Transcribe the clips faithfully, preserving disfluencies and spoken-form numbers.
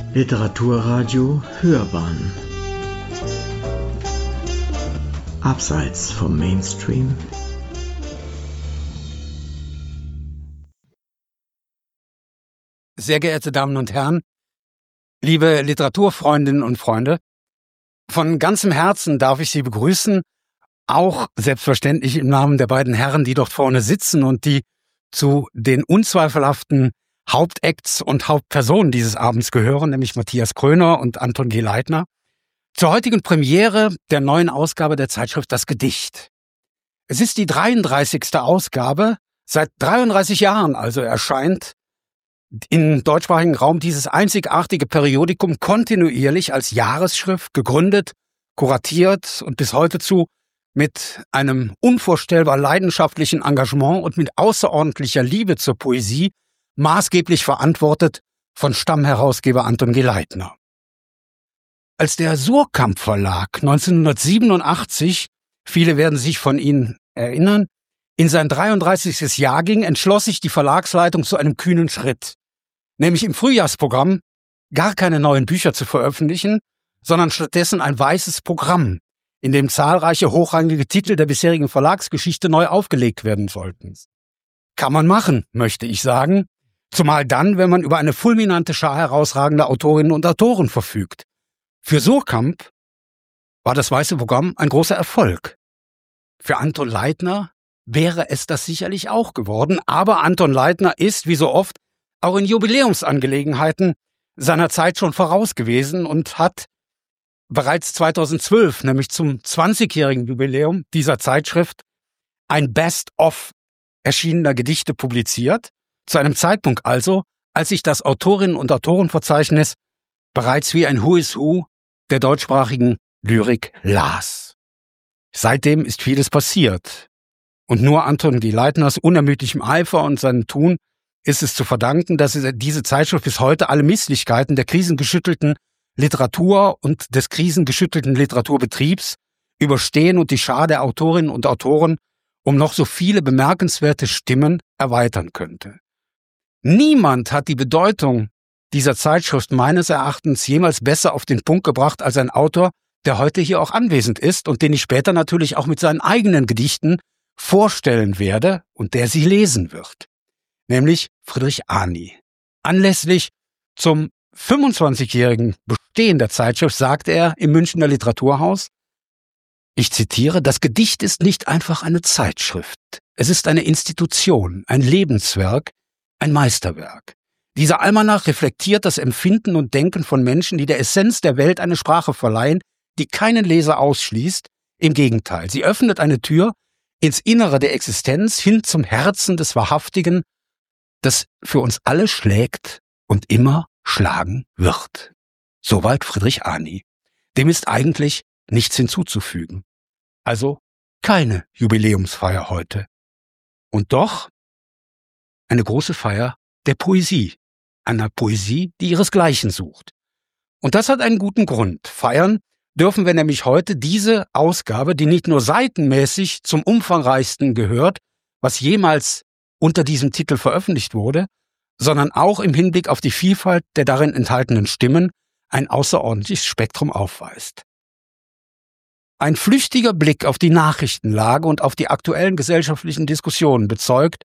Literaturradio Hörbahn Abseits vom Mainstream. Sehr geehrte Damen und Herren, liebe Literaturfreundinnen und Freunde, von ganzem Herzen darf ich Sie begrüßen, auch selbstverständlich im Namen der beiden Herren, die dort vorne sitzen und die zu den unzweifelhaften Hauptacts und Hauptpersonen dieses Abends gehören, nämlich Matthias Kröner und Anton G. Leitner, zur heutigen Premiere der neuen Ausgabe der Zeitschrift Das Gedicht. Es ist die dreiunddreißigste Ausgabe, seit dreiunddreißig Jahren also erscheint im deutschsprachigen Raum dieses einzigartige Periodikum kontinuierlich als Jahresschrift gegründet, kuratiert und bis heute zu mit einem unvorstellbar leidenschaftlichen Engagement und mit außerordentlicher Liebe zur Poesie maßgeblich verantwortet von Stammherausgeber Anton G. Leitner. Als der Suhrkamp Verlag neunzehnhundertsiebenundachtzig, viele werden sich von Ihnen erinnern, in sein dreiunddreißigstes Jahr ging, entschloss sich die Verlagsleitung zu einem kühnen Schritt, nämlich im Frühjahrsprogramm gar keine neuen Bücher zu veröffentlichen, sondern stattdessen ein weißes Programm, in dem zahlreiche hochrangige Titel der bisherigen Verlagsgeschichte neu aufgelegt werden sollten. Kann man machen, möchte ich sagen, zumal dann, wenn man über eine fulminante Schar herausragender Autorinnen und Autoren verfügt. Für Suhrkamp war das weiße Programm ein großer Erfolg. Für Anton Leitner wäre es das sicherlich auch geworden, aber Anton Leitner ist, wie so oft, auch in Jubiläumsangelegenheiten seiner Zeit schon voraus gewesen und hat bereits zweitausendzwölf, nämlich zum zwanzigjährigen Jubiläum dieser Zeitschrift, ein Best-of erschienener Gedichte publiziert, zu einem Zeitpunkt also, als sich das Autorinnen- und Autorenverzeichnis bereits wie ein Who is Who der deutschsprachigen Lyrik las. Seitdem ist vieles passiert. Und nur Anton G. Leitners unermüdlichem Eifer und seinem Tun ist es zu verdanken, dass diese Zeitschrift bis heute alle Misslichkeiten der krisengeschüttelten Literatur und des krisengeschüttelten Literaturbetriebs überstehen und die Schar der Autorinnen und Autoren um noch so viele bemerkenswerte Stimmen erweitern könnte. Niemand hat die Bedeutung dieser Zeitschrift meines Erachtens jemals besser auf den Punkt gebracht als ein Autor, der heute hier auch anwesend ist und den ich später natürlich auch mit seinen eigenen Gedichten vorstellen werde und der sie lesen wird, nämlich Friedrich Ani. Anlässlich zum fünfundzwanzigjährigen Bestehen der Zeitschrift sagte er im Münchner Literaturhaus, ich zitiere, das Gedicht ist nicht einfach eine Zeitschrift. Es ist eine Institution, ein Lebenswerk, ein Meisterwerk. Dieser Almanach reflektiert das Empfinden und Denken von Menschen, die der Essenz der Welt eine Sprache verleihen, die keinen Leser ausschließt. Im Gegenteil, sie öffnet eine Tür ins Innere der Existenz, hin zum Herzen des Wahrhaftigen, das für uns alle schlägt und immer schlagen wird. Soweit Friedrich Ani. Dem ist eigentlich nichts hinzuzufügen. Also keine Jubiläumsfeier heute. Und doch eine große Feier der Poesie. Einer Poesie, die ihresgleichen sucht. Und das hat einen guten Grund. Feiern dürfen wir nämlich heute diese Ausgabe, die nicht nur seitenmäßig zum umfangreichsten gehört, was jemals unter diesem Titel veröffentlicht wurde, sondern auch im Hinblick auf die Vielfalt der darin enthaltenen Stimmen ein außerordentliches Spektrum aufweist. Ein flüchtiger Blick auf die Nachrichtenlage und auf die aktuellen gesellschaftlichen Diskussionen bezeugt,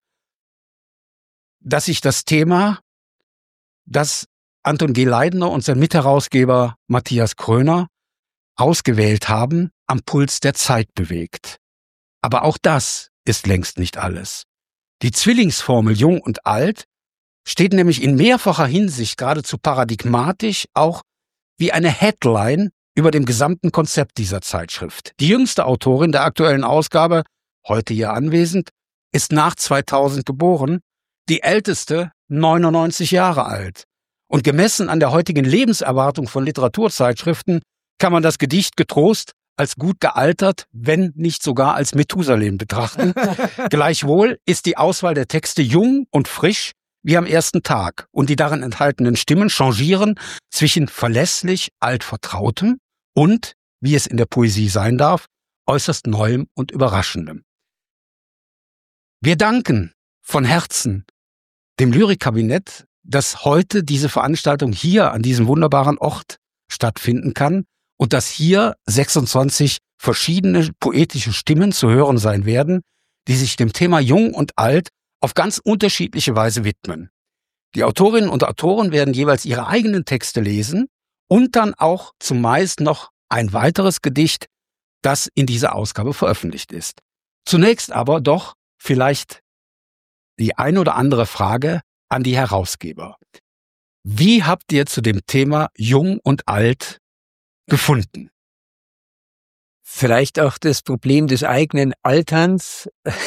dass sich das Thema, das Anton G. Leitner und sein Mitherausgeber Matthias Kröner ausgewählt haben, am Puls der Zeit bewegt. Aber auch das ist längst nicht alles. Die Zwillingsformel Jung und Alt steht nämlich in mehrfacher Hinsicht geradezu paradigmatisch auch wie eine Headline über dem gesamten Konzept dieser Zeitschrift. Die jüngste Autorin der aktuellen Ausgabe, heute hier anwesend, ist nach zweitausend geboren, die älteste neunundneunzig Jahre alt. Und gemessen an der heutigen Lebenserwartung von Literaturzeitschriften kann man das Gedicht getrost als gut gealtert, wenn nicht sogar als Methusalem betrachten. Gleichwohl ist die Auswahl der Texte jung und frisch wie am ersten Tag und die darin enthaltenen Stimmen changieren zwischen verlässlich altvertrautem und, wie es in der Poesie sein darf, äußerst Neuem und Überraschendem. Wir danken von Herzen dem Lyrikkabinett dass heute diese Veranstaltung hier an diesem wunderbaren Ort stattfinden kann und dass hier sechsundzwanzig verschiedene poetische Stimmen zu hören sein werden, die sich dem Thema Jung und Alt auf ganz unterschiedliche Weise widmen. Die Autorinnen und Autoren werden jeweils ihre eigenen Texte lesen und dann auch zumeist noch ein weiteres Gedicht, das in dieser Ausgabe veröffentlicht ist. Zunächst aber doch vielleicht die ein oder andere Frage an die Herausgeber. Wie habt ihr zu dem Thema Jung und Alt gefunden? Vielleicht auch das Problem des eigenen Alterns.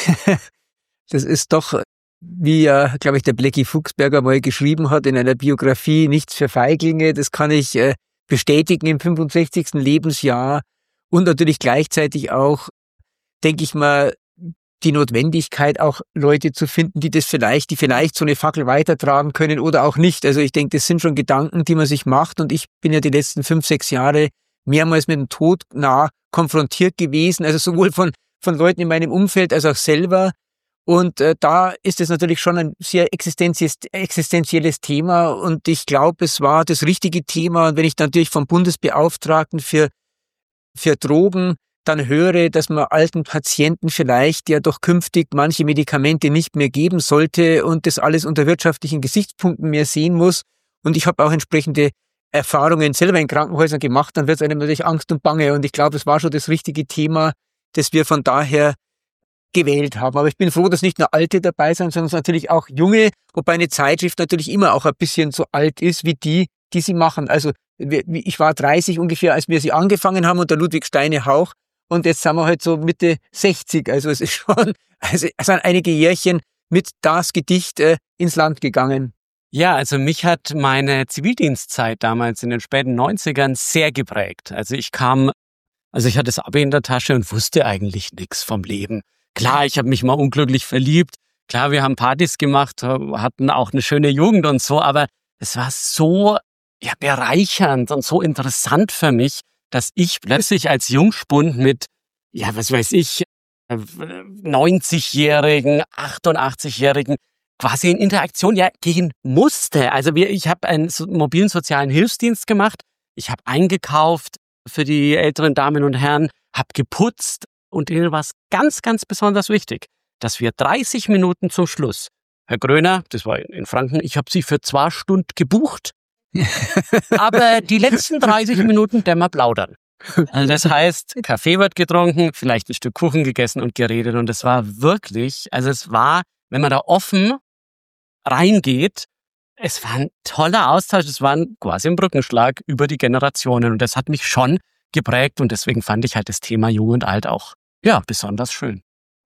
Das ist doch, wie ja, glaube ich, der Blecki Fuchsberger mal geschrieben hat in einer Biografie, nichts für Feiglinge. Das kann ich äh, bestätigen im fünfundsechzigsten Lebensjahr. Und natürlich gleichzeitig auch, denke ich mal, die Notwendigkeit, auch Leute zu finden, die das vielleicht, die vielleicht so eine Fackel weitertragen können oder auch nicht. Also ich denke, das sind schon Gedanken, die man sich macht. Und ich bin ja die letzten fünf, sechs Jahre mehrmals mit dem Tod nah konfrontiert gewesen. Also sowohl von, von Leuten in meinem Umfeld als auch selber. Und äh, da ist es natürlich schon ein sehr existenzielles Thema. Und ich glaube, es war das richtige Thema. Und wenn ich natürlich vom Bundesbeauftragten für, für Drogen dann höre, dass man alten Patienten vielleicht ja doch künftig manche Medikamente nicht mehr geben sollte und das alles unter wirtschaftlichen Gesichtspunkten mehr sehen muss. Und ich habe auch entsprechende Erfahrungen selber in Krankenhäusern gemacht, dann wird es einem natürlich Angst und Bange. Und ich glaube, es war schon das richtige Thema, das wir von daher gewählt haben. Aber ich bin froh, dass nicht nur Alte dabei sind, sondern natürlich auch Junge, wobei eine Zeitschrift natürlich immer auch ein bisschen so alt ist wie die, die sie machen. Also ich war dreißig ungefähr, als wir sie angefangen haben unter Ludwig Steine-Hauch. Und jetzt sind wir halt so Mitte sechzig. Also es ist schon, also es sind einige Jährchen mit das Gedicht äh, ins Land gegangen. Ja, also mich hat meine Zivildienstzeit damals in den späten neunzigern sehr geprägt. Also ich kam, also ich hatte das Abi in der Tasche und wusste eigentlich nichts vom Leben. Klar, ich habe mich mal unglücklich verliebt. Klar, wir haben Partys gemacht, hatten auch eine schöne Jugend und so, aber es war so ja, bereichernd und so interessant für mich, dass ich plötzlich als Jungspund mit, ja, was weiß ich, neunzigjährigen, achtundachtzigjährigen quasi in Interaktion ja gehen musste. Also wir, ich habe einen mobilen sozialen Hilfsdienst gemacht, ich habe eingekauft für die älteren Damen und Herren, habe geputzt und ihnen war es ganz, ganz besonders wichtig, dass wir dreißig Minuten zum Schluss, Herr Gröner, das war in Franken, ich habe Sie für zwei Stunden gebucht, aber die letzten dreißig Minuten, der mal plaudern. Also das heißt, Kaffee wird getrunken, vielleicht ein Stück Kuchen gegessen und geredet. Und es war wirklich, also es war, wenn man da offen reingeht, es war ein toller Austausch, es war quasi ein Brückenschlag über die Generationen. Und das hat mich schon geprägt und deswegen fand ich halt das Thema Jung und Alt auch, ja, besonders schön.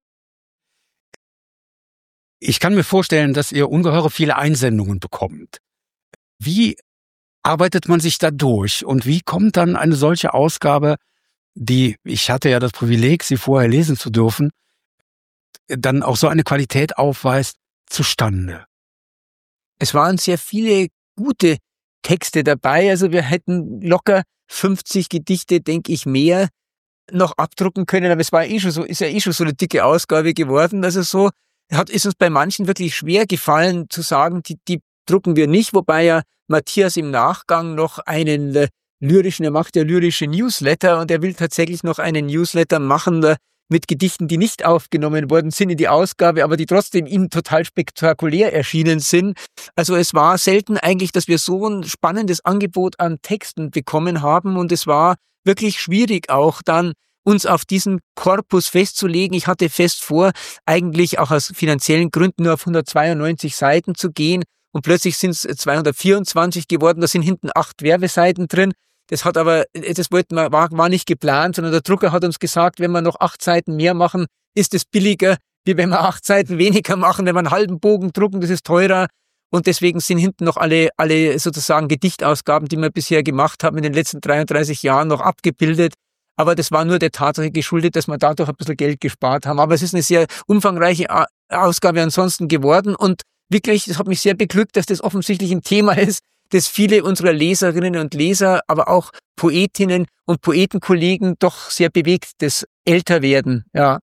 Ich kann mir vorstellen, dass ihr ungeheure viele Einsendungen bekommt. Wie arbeitet man sich da durch und wie kommt dann eine solche Ausgabe, die, ich hatte ja das Privileg, sie vorher lesen zu dürfen, dann auch so eine Qualität aufweist, zustande? Es waren sehr viele gute Texte dabei, also wir hätten locker fünfzig Gedichte, denke ich, mehr noch abdrucken können, aber es war eh schon so, ist ja eh schon so eine dicke Ausgabe geworden, also so hat, ist uns bei manchen wirklich schwer gefallen zu sagen, die, die drucken wir nicht, wobei ja Matthias im Nachgang noch einen äh, lyrischen, er macht ja lyrische Newsletter und er will tatsächlich noch einen Newsletter machen äh, mit Gedichten, die nicht aufgenommen worden sind in die Ausgabe, aber die trotzdem ihm total spektakulär erschienen sind. Also es war selten eigentlich, dass wir so ein spannendes Angebot an Texten bekommen haben und es war wirklich schwierig auch dann uns auf diesen Korpus festzulegen. Ich hatte fest vor, eigentlich auch aus finanziellen Gründen nur auf hundertzweiundneunzig Seiten zu gehen. Und plötzlich sind es zweihundertvierundzwanzig geworden, da sind hinten acht Werbeseiten drin. Das hat aber, das wollten wir, war, war nicht geplant, sondern der Drucker hat uns gesagt, wenn wir noch acht Seiten mehr machen, ist es billiger, wie wenn wir acht Seiten weniger machen. Wenn wir einen halben Bogen drucken, das ist teurer. Und deswegen sind hinten noch alle, alle sozusagen Gedichtausgaben, die wir bisher gemacht haben, in den letzten dreiunddreißig Jahren noch abgebildet. Aber das war nur der Tatsache geschuldet, dass wir dadurch ein bisschen Geld gespart haben. Aber es ist eine sehr umfangreiche Ausgabe ansonsten geworden und wirklich, es hat mich sehr beglückt, dass das offensichtlich ein Thema ist, das viele unserer Leserinnen und Leser, aber auch Poetinnen und Poetenkollegen doch sehr bewegt, das Älterwerden, ja.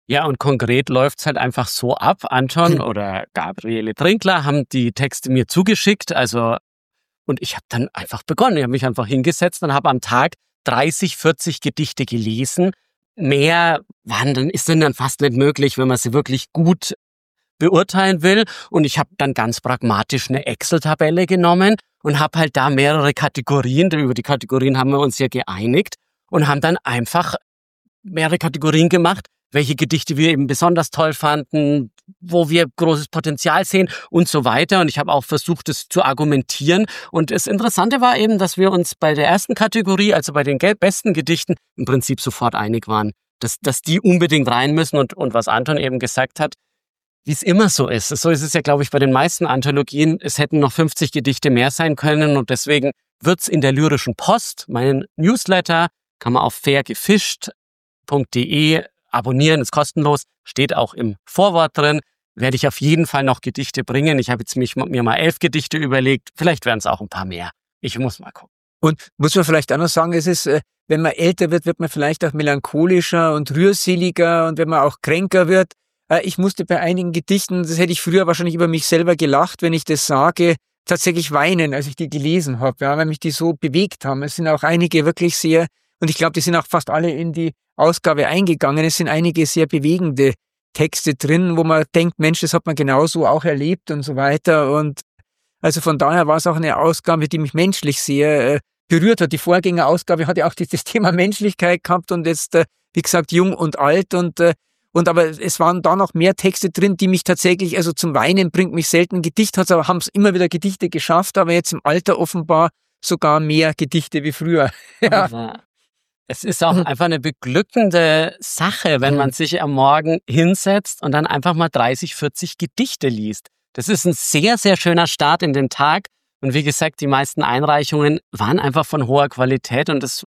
Ja, und konkret läuft's halt einfach so ab. Anton Hm. oder Gabriele Trinkler haben die Texte mir zugeschickt, also und ich habe dann einfach begonnen. Ich habe mich einfach hingesetzt und habe am Tag dreißig, vierzig Gedichte gelesen. Mehr waren dann, ist dann fast nicht möglich, wenn man sie wirklich gut beurteilen will. Und ich habe dann ganz pragmatisch eine Excel-Tabelle genommen und habe halt da mehrere Kategorien, über die Kategorien haben wir uns ja geeinigt und haben dann einfach mehrere Kategorien gemacht, welche Gedichte wir eben besonders toll fanden, wo wir großes Potenzial sehen und so weiter. Und ich habe auch versucht, es zu argumentieren. Und das Interessante war eben, dass wir uns bei der ersten Kategorie, also bei den besten Gedichten, im Prinzip sofort einig waren, dass, dass die unbedingt rein müssen. Und, und was Anton eben gesagt hat, wie es immer so ist. So ist es ja, glaube ich, bei den meisten Anthologien. Es hätten noch fünfzig Gedichte mehr sein können. Und deswegen wird's in der Lyrischen Post, meinen Newsletter, kann man auf fairgefischt punkt de abonnieren, ist kostenlos, steht auch im Vorwort drin, werde ich auf jeden Fall noch Gedichte bringen. Ich habe jetzt mich, mir mal elf Gedichte überlegt, vielleicht werden es auch ein paar mehr. Ich muss mal gucken. Und muss man vielleicht auch noch sagen, es ist, äh, wenn man älter wird, wird man vielleicht auch melancholischer und rührseliger und wenn man auch kränker wird. Äh, ich musste bei einigen Gedichten, das hätte ich früher wahrscheinlich über mich selber gelacht, wenn ich das sage, tatsächlich weinen, als ich die gelesen habe, ja, weil mich die so bewegt haben. Es sind auch einige wirklich sehr, und ich glaube, die sind auch fast alle in die Ausgabe eingegangen. Es sind einige sehr bewegende Texte drin, wo man denkt, Mensch, das hat man genauso auch erlebt und so weiter. Und also von daher war es auch eine Ausgabe, die mich menschlich sehr äh, berührt hat. Die Vorgängerausgabe hat ja auch dieses Thema Menschlichkeit gehabt und jetzt, äh, wie gesagt, jung und alt. Und, äh, und aber es waren da noch mehr Texte drin, die mich tatsächlich, also zum Weinen bringt mich selten. Ein Gedicht hat's, aber haben es immer wieder Gedichte geschafft, aber jetzt im Alter offenbar sogar mehr Gedichte wie früher. Ja. Aber es ist auch einfach eine beglückende Sache, wenn man sich am Morgen hinsetzt und dann einfach mal dreißig, vierzig Gedichte liest. Das ist ein sehr, sehr schöner Start in den Tag. Und wie gesagt, die meisten Einreichungen waren einfach von hoher Qualität und das,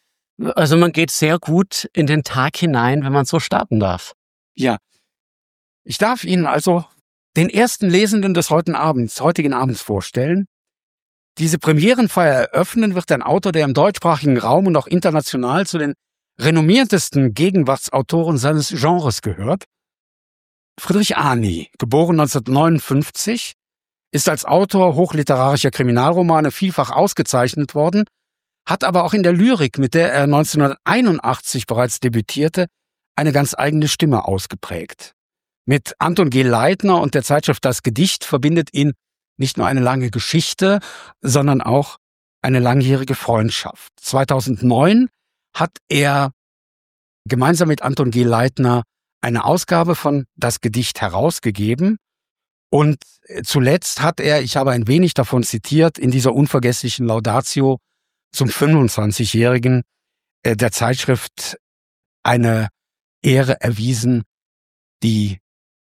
also man geht sehr gut in den Tag hinein, wenn man so starten darf. Ja. Ich darf Ihnen also den ersten Lesenden des heutigen Abends, heutigen Abends vorstellen. Diese Premierenfeier eröffnen wird ein Autor, der im deutschsprachigen Raum und auch international zu den renommiertesten Gegenwartsautoren seines Genres gehört. Friedrich Ani, geboren neunzehnhundertneunundfünfzig, ist als Autor hochliterarischer Kriminalromane vielfach ausgezeichnet worden, hat aber auch in der Lyrik, mit der er neunzehnhunderteinundachtzig bereits debütierte, eine ganz eigene Stimme ausgeprägt. Mit Anton G. Leitner und der Zeitschrift Das Gedicht verbindet ihn nicht nur eine lange Geschichte, sondern auch eine langjährige Freundschaft. zweitausendneun hat er gemeinsam mit Anton G. Leitner eine Ausgabe von Das Gedicht herausgegeben. Und zuletzt hat er, ich habe ein wenig davon zitiert, in dieser unvergesslichen Laudatio zum fünfundzwanzigjährigen der Zeitschrift eine Ehre erwiesen, die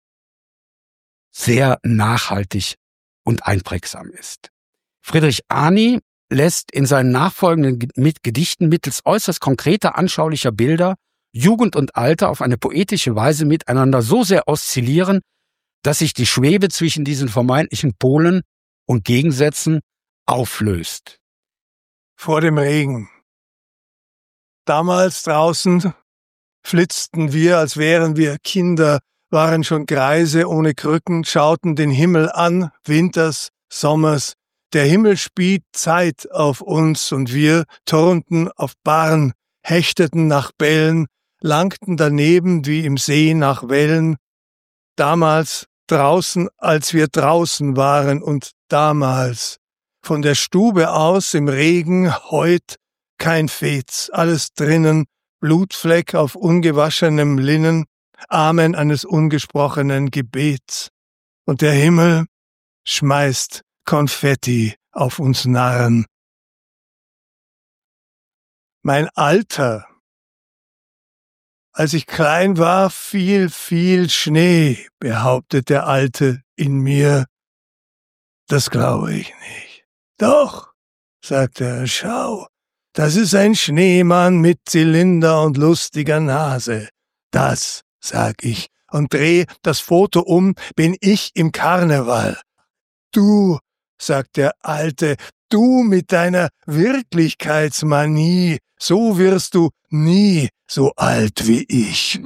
sehr nachhaltig und einprägsam ist. Friedrich Ani lässt in seinen nachfolgenden Gedichten mittels äußerst konkreter, anschaulicher Bilder Jugend und Alter auf eine poetische Weise miteinander so sehr oszillieren, dass sich die Schwebe zwischen diesen vermeintlichen Polen und Gegensätzen auflöst. Vor dem Regen. Damals draußen flitzten wir, als wären wir Kinder, waren schon Greise ohne Krücken, schauten den Himmel an, Winters, Sommers. Der Himmel spielt Zeit auf uns und wir turnten auf Barren, hechteten nach Bällen, langten daneben wie im See nach Wellen. Damals draußen, als wir draußen waren und damals. Von der Stube aus im Regen, heut kein Fez, alles drinnen, Blutfleck auf ungewaschenem Linnen, Amen eines ungesprochenen Gebets. Und der Himmel schmeißt Konfetti auf uns Narren. Mein Alter. Als ich klein war, fiel, viel Schnee, behauptet der Alte in mir. Das glaube ich nicht. Doch, sagt er, schau, das ist ein Schneemann mit Zylinder und lustiger Nase. Das, sag ich, und dreh das Foto um, bin ich im Karneval. Du, sagt der Alte, du mit deiner Wirklichkeitsmanie, so wirst du nie so alt wie ich.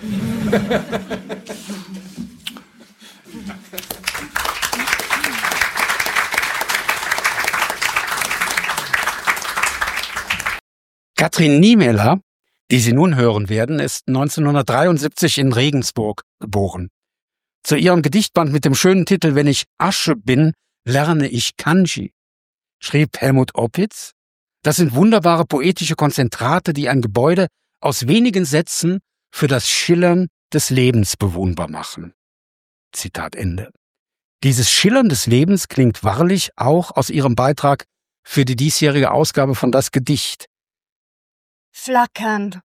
Katrin Niemöller, die Sie nun hören werden, ist neunzehnhundertdreiundsiebzig in Regensburg geboren. Zu ihrem Gedichtband mit dem schönen Titel »Wenn ich Asche bin, lerne ich Kanji« schrieb Helmut Opitz: Das sind wunderbare poetische Konzentrate, die ein Gebäude aus wenigen Sätzen für das Schillern des Lebens bewohnbar machen. Zitat Ende. Dieses Schillern des Lebens klingt wahrlich auch aus ihrem Beitrag für die diesjährige Ausgabe von Das Gedicht. Flackern.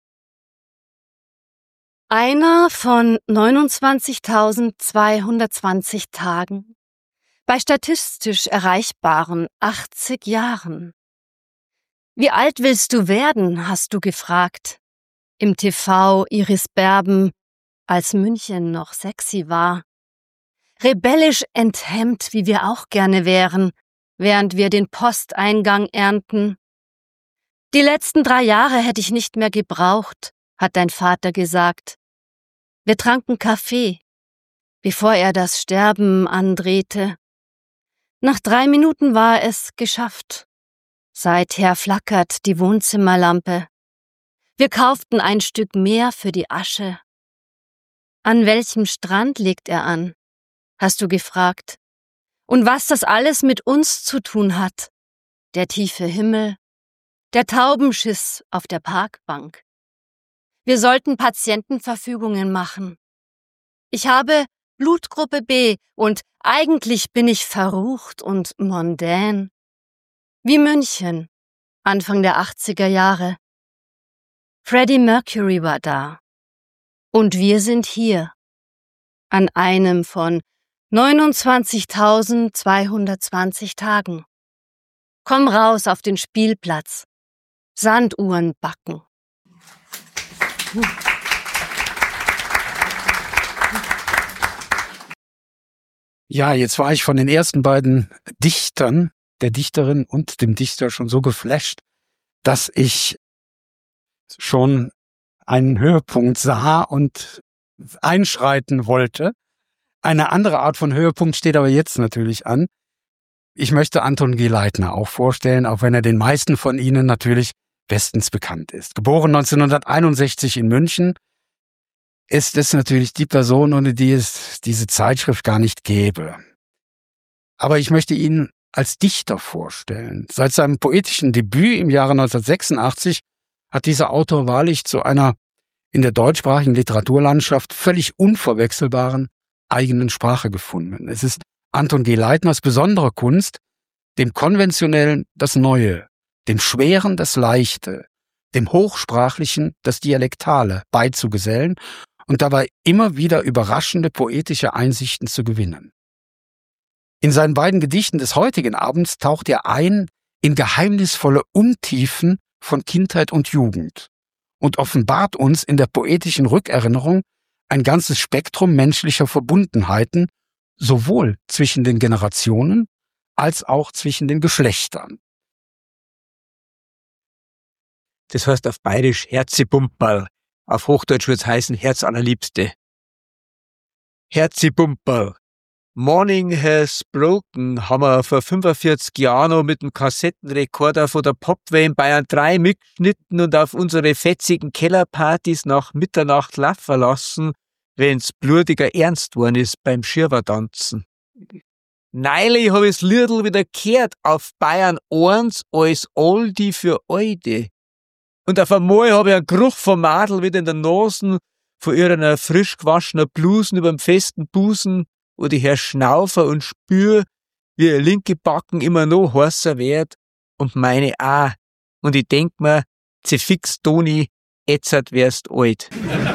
Einer von neunundzwanzigtausendzweihundertzwanzig Tagen bei statistisch erreichbaren achtzig Jahren. Wie alt willst du werden, hast du gefragt. Im T V Iris Berben, als München noch sexy war. Rebellisch enthemmt, wie wir auch gerne wären, während wir den Posteingang ernten. Die letzten drei Jahre hätte ich nicht mehr gebraucht, hat dein Vater gesagt. Wir tranken Kaffee, bevor er das Sterben andrehte. Nach drei Minuten war es geschafft. Seither flackert die Wohnzimmerlampe. Wir kauften ein Stück mehr für die Asche. An welchem Strand legt er an? Hast du gefragt. Und was das alles mit uns zu tun hat? Der tiefe Himmel, der Taubenschiss auf der Parkbank. Wir sollten Patientenverfügungen machen. Ich habe Blutgruppe B und eigentlich bin ich verrucht und mondän. Wie München, Anfang der achtziger Jahre. Freddie Mercury war da. Und wir sind hier, an einem von neunundzwanzigtausendzweihundertzwanzig Tagen. Komm raus auf den Spielplatz. Sanduhren backen. Ja, jetzt war ich von den ersten beiden Dichtern, der Dichterin und dem Dichter, schon so geflasht, dass ich schon einen Höhepunkt sah und einschreiten wollte. Eine andere Art von Höhepunkt steht aber jetzt natürlich an. Ich möchte Anton G. Leitner auch vorstellen, auch wenn er den meisten von Ihnen natürlich bestens bekannt ist. Geboren neunzehnhunderteinundsechzig in München, ist es natürlich die Person, ohne die es diese Zeitschrift gar nicht gäbe. Aber ich möchte ihn als Dichter vorstellen. Seit seinem poetischen Debüt im Jahre neunzehnhundertsechsundachtzig hat dieser Autor wahrlich zu einer in der deutschsprachigen Literaturlandschaft völlig unverwechselbaren eigenen Sprache gefunden. Es ist Anton G. Leitners besondere Kunst, dem Konventionellen das Neue, dem Schweren das Leichte, dem Hochsprachlichen das Dialektale beizugesellen und dabei immer wieder überraschende poetische Einsichten zu gewinnen. In seinen beiden Gedichten des heutigen Abends taucht er ein in geheimnisvolle Untiefen von Kindheit und Jugend und offenbart uns in der poetischen Rückerinnerung ein ganzes Spektrum menschlicher Verbundenheiten, sowohl zwischen den Generationen als auch zwischen den Geschlechtern. Das heißt auf Bayerisch Herzibumperl. Auf Hochdeutsch wird's heißen Herz allerliebste. Herzibumperl. Morning has broken haben wir vor fünfundvierzig Jahren noch mit dem Kassettenrekorder von der Popway in Bayern drei mitgeschnitten und auf unsere fetzigen Kellerpartys nach Mitternacht laufen lassen, wenn's blutiger Ernst worden ist beim Schirvertanzen. Neulich hab ich's Liedl wieder gehört auf Bayern eins als Oldie für Alte. Und auf einmal hab ich einen Geruch vom Madel wieder in der Nase, von ihrer frisch gewaschenen Blusen überm festen Busen, wo ich her schnaufe und spür, wie ihr linke Backen immer noch heißer wird und meine auch. Und ich denk mir, zefix Toni, etzert wärst alt.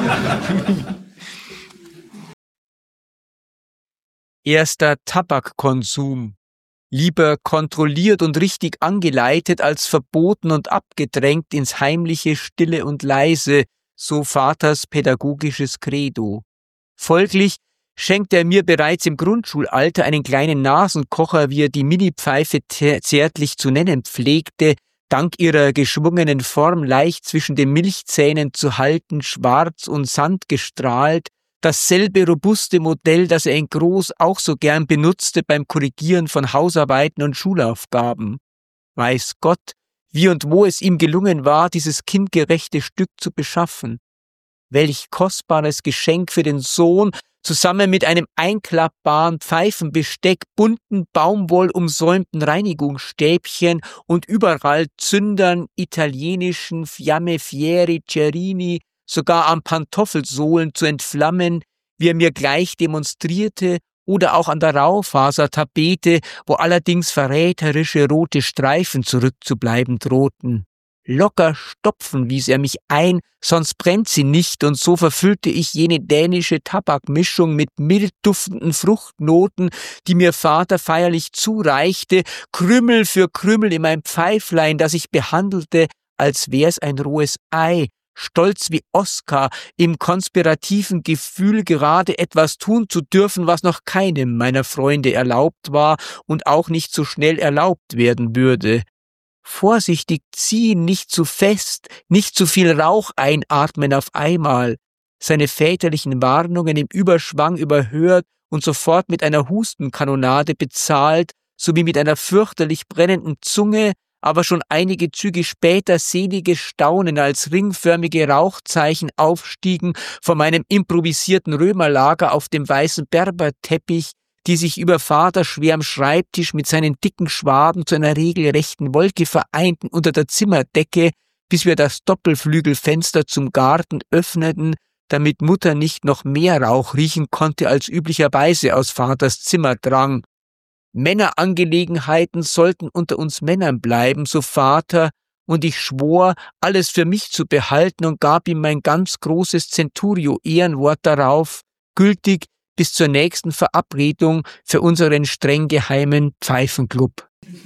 Erster Tabakkonsum. Lieber kontrolliert und richtig angeleitet als verboten und abgedrängt ins heimliche, stille und leise, so Vaters pädagogisches Credo. Folglich schenkte er mir bereits im Grundschulalter einen kleinen Nasenkocher, wie er die Mini-Pfeife zärtlich zu nennen pflegte, dank ihrer geschwungenen Form leicht zwischen den Milchzähnen zu halten, schwarz und sandgestrahlt, dasselbe robuste Modell, das er in groß auch so gern benutzte beim Korrigieren von Hausarbeiten und Schulaufgaben. Weiß Gott, wie und wo es ihm gelungen war, dieses kindgerechte Stück zu beschaffen. Welch kostbares Geschenk für den Sohn, zusammen mit einem einklappbaren Pfeifenbesteck, bunten baumwollumsäumten Reinigungsstäbchen und überall Zündern, italienischen Fiamme Fieri Cerini, sogar am Pantoffelsohlen zu entflammen, wie er mir gleich demonstrierte, oder auch an der Raufasertapete, wo allerdings verräterische rote Streifen zurückzubleiben drohten. Locker stopfen wies er mich ein, sonst brennt sie nicht, und so verfüllte ich jene dänische Tabakmischung mit mild duftenden Fruchtnoten, die mir Vater feierlich zureichte, Krümel für Krümel in mein Pfeiflein, das ich behandelte, als wär's ein rohes Ei, stolz wie Oskar, im konspirativen Gefühl, gerade etwas tun zu dürfen, was noch keinem meiner Freunde erlaubt war und auch nicht so schnell erlaubt werden würde. Vorsichtig ziehen, nicht zu fest, nicht zu viel Rauch einatmen auf einmal, seine väterlichen Warnungen im Überschwang überhört und sofort mit einer Hustenkanonade bezahlt, sowie mit einer fürchterlich brennenden Zunge, aber schon einige Züge später selige Staunen, als ringförmige Rauchzeichen aufstiegen von meinem improvisierten Römerlager auf dem weißen Berberteppich, die sich über Vaters schwerem Schreibtisch mit seinen dicken Schwaben zu einer regelrechten Wolke vereinten unter der Zimmerdecke, bis wir das Doppelflügelfenster zum Garten öffneten, damit Mutter nicht noch mehr Rauch riechen konnte, als üblicherweise aus Vaters Zimmer drang. Männerangelegenheiten sollten unter uns Männern bleiben, so Vater, und ich schwor, alles für mich zu behalten und gab ihm mein ganz großes Centurio-Ehrenwort darauf, gültig bis zur nächsten Verabredung für unseren streng geheimen Pfeifenclub.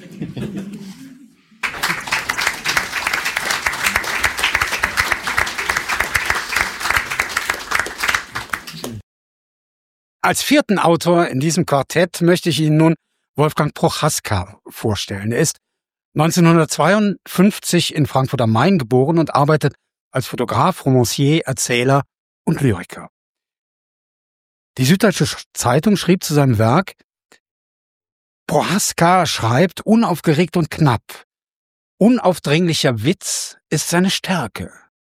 Als vierten Autor in diesem Quartett möchte ich Ihnen nun Wolfgang Prochaska vorstellen. Er ist neunzehnhundertzweiundfünfzig in Frankfurt am Main geboren und arbeitet als Fotograf, Romancier, Erzähler und Lyriker. Die Süddeutsche Zeitung schrieb zu seinem Werk: Prochaska schreibt unaufgeregt und knapp. Unaufdringlicher Witz ist seine Stärke.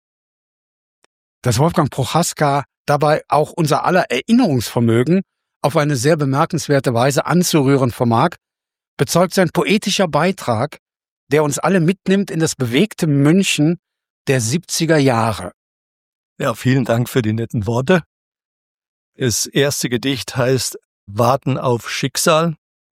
Dass Wolfgang Prochaska dabei auch unser aller Erinnerungsvermögen auf eine sehr bemerkenswerte Weise anzurühren vermag, bezeugt sein poetischer Beitrag, der uns alle mitnimmt in das bewegte München der siebziger Jahre. Ja, vielen Dank für die netten Worte. Das erste Gedicht heißt Warten auf Schicksal.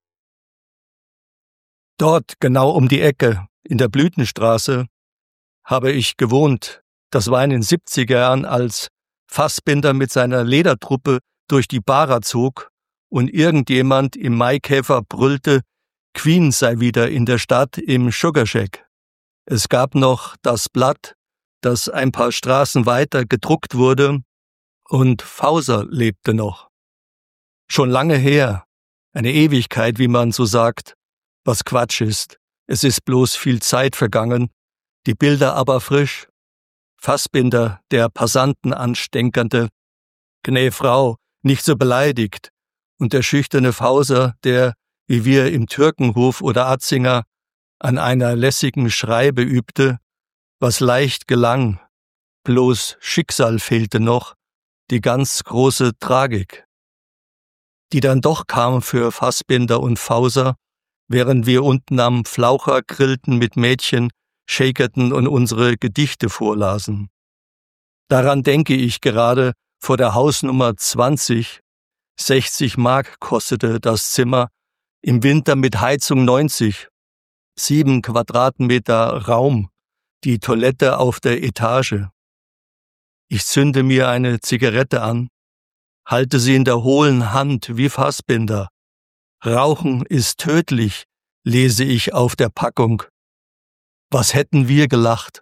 Dort, genau um die Ecke, in der Blütenstraße, habe ich gewohnt. Das war in den siebziger Jahren, als Fassbinder mit seiner Ledertruppe durch die Bara zog und irgendjemand im Maikäfer brüllte, Queen sei wieder in der Stadt im Sugar Shack. Es gab noch das Blatt, das ein paar Straßen weiter gedruckt wurde, und Fauser lebte noch. Schon lange her, eine Ewigkeit, wie man so sagt, was Quatsch ist. Es ist bloß viel Zeit vergangen, die Bilder aber frisch. Fassbinder, der Passanten anstänkernde, gnä Frau, nicht so beleidigt, und der schüchterne Fauser, der, wie wir im Türkenhof oder Atzinger, an einer lässigen Schreibe übte, was leicht gelang, bloß Schicksal fehlte noch, die ganz große Tragik, die dann doch kam für Fassbinder und Fauser, während wir unten am Flaucher grillten mit Mädchen, shakerten und unsere Gedichte vorlasen. Daran denke ich gerade vor der Hausnummer zwanzig, sechzig Mark kostete das Zimmer, im Winter mit Heizung neunzig, sieben Quadratmeter Raum, die Toilette auf der Etage. Ich zünde mir eine Zigarette an, halte sie in der hohlen Hand wie Fassbinder. Rauchen ist tödlich, lese ich auf der Packung. Was hätten wir gelacht?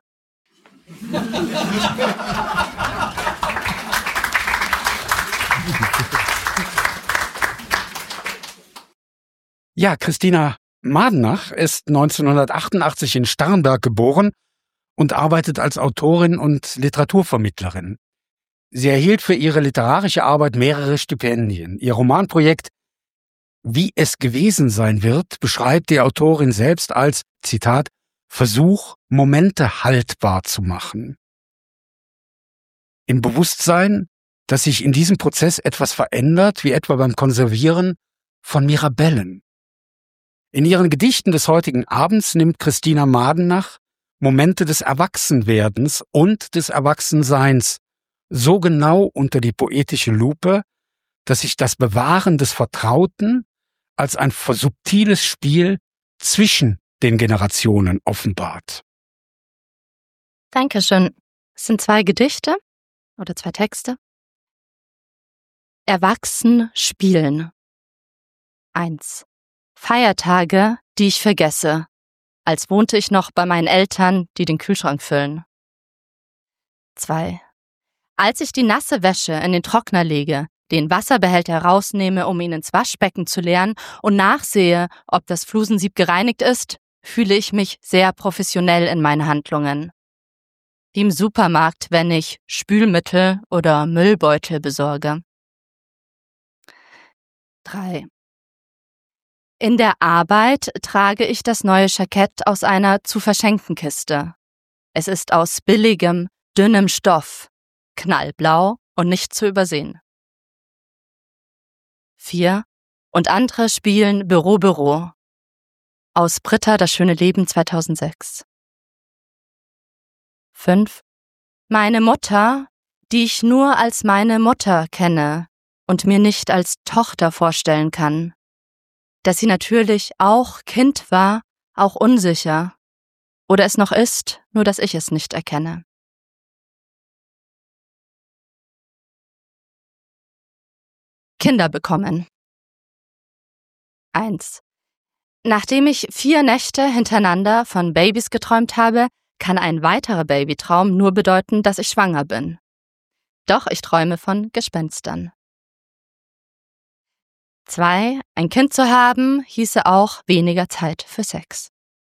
Ja, Christina Madenach ist neunzehnhundertachtundachtzig in Starnberg geboren und arbeitet als Autorin und Literaturvermittlerin. Sie erhielt für ihre literarische Arbeit mehrere Stipendien. Ihr Romanprojekt Wie es gewesen sein wird beschreibt die Autorin selbst als, Zitat, Versuch, Momente haltbar zu machen. Im Bewusstsein, dass sich in diesem Prozess etwas verändert, wie etwa beim Konservieren von Mirabellen. In ihren Gedichten des heutigen Abends nimmt Christina Madenach Momente des Erwachsenwerdens und des Erwachsenseins so genau unter die poetische Lupe, dass sich das Bewahren des Vertrauten als ein subtiles Spiel zwischen den Generationen offenbart. Dankeschön. Es sind zwei Gedichte oder zwei Texte. Erwachsen spielen. Eins. Feiertage, die ich vergesse, als wohnte ich noch bei meinen Eltern, die den Kühlschrank füllen. Zwei. Als ich die nasse Wäsche in den Trockner lege, den Wasserbehälter rausnehme, um ihn ins Waschbecken zu leeren und nachsehe, ob das Flusensieb gereinigt ist, fühle ich mich sehr professionell in meinen Handlungen. Wie im Supermarkt, wenn ich Spülmittel oder Müllbeutel besorge. Drei. In der Arbeit trage ich das neue Jackett aus einer zu verschenken Kiste. Es ist aus billigem, dünnem Stoff, knallblau und nicht zu übersehen. Vier. Und andere spielen Büro, Büro. Aus Britta, das schöne Leben zweitausendsechs. Fünf. Meine Mutter, die ich nur als meine Mutter kenne und mir nicht als Tochter vorstellen kann. Dass sie natürlich auch Kind war, auch unsicher. Oder es noch ist, nur dass ich es nicht erkenne. Kinder bekommen. Eins. Nachdem ich vier Nächte hintereinander von Babys geträumt habe, kann ein weiterer Babytraum nur bedeuten, dass ich schwanger bin. Doch ich träume von Gespenstern. Zwei. Ein Kind zu haben, hieße auch weniger Zeit für Sex.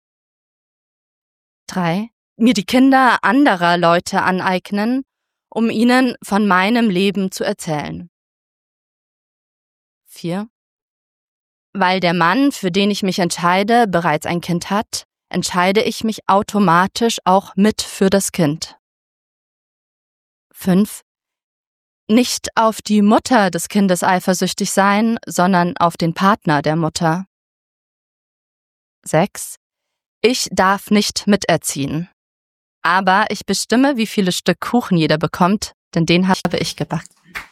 Drei. Mir die Kinder anderer Leute aneignen, um ihnen von meinem Leben zu erzählen. Vier. Weil der Mann, für den ich mich entscheide, bereits ein Kind hat, entscheide ich mich automatisch auch mit für das Kind. Fünf. Nicht auf die Mutter des Kindes eifersüchtig sein, sondern auf den Partner der Mutter. Sechs. Ich darf nicht miterziehen. Aber ich bestimme, wie viele Stück Kuchen jeder bekommt, denn den habe ich gebacken.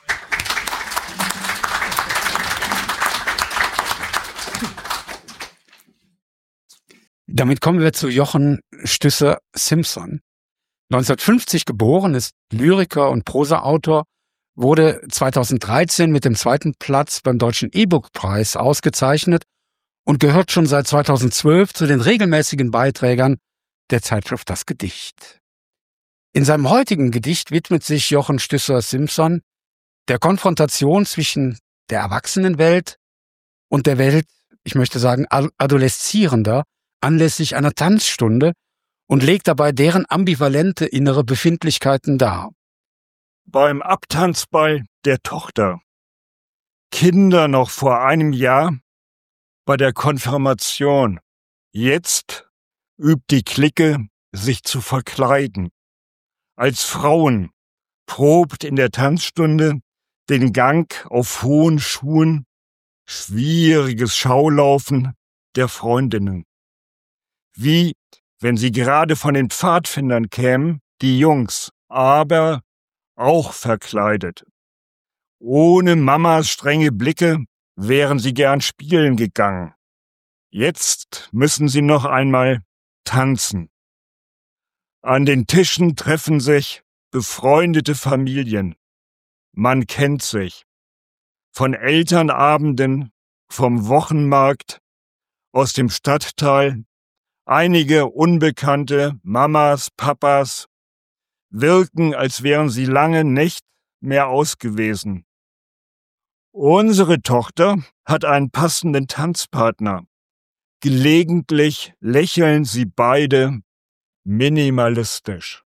Damit kommen wir zu Jochen Stüsser-Simpson. neunzehnhundertfünfzig geboren, ist Lyriker und Prosaautor, wurde zweitausenddreizehn mit dem zweiten Platz beim Deutschen E-Book-Preis ausgezeichnet und gehört schon seit zweitausendzwölf zu den regelmäßigen Beiträgern der Zeitschrift Das Gedicht. In seinem heutigen Gedicht widmet sich Jochen Stüsser-Simpson der Konfrontation zwischen der Erwachsenenwelt und der Welt, ich möchte sagen, adoleszierender, anlässlich einer Tanzstunde und legt dabei deren ambivalente innere Befindlichkeiten dar. Beim Abtanzball der Tochter. Kinder noch vor einem Jahr bei der Konfirmation. Jetzt übt die Clique, sich zu verkleiden. Als Frauen probt in der Tanzstunde den Gang auf hohen Schuhen, schwieriges Schaulaufen der Freundinnen. Wie wenn sie gerade von den Pfadfindern kämen, die Jungs, aber auch verkleidet. Ohne Mamas strenge Blicke wären sie gern spielen gegangen. Jetzt müssen sie noch einmal tanzen. An den Tischen treffen sich befreundete Familien. Man kennt sich. Von Elternabenden, vom Wochenmarkt, aus dem Stadtteil, einige unbekannte Mamas, Papas, wirken, als wären sie lange nicht mehr aus gewesen. Unsere Tochter hat einen passenden Tanzpartner. Gelegentlich lächeln sie beide minimalistisch.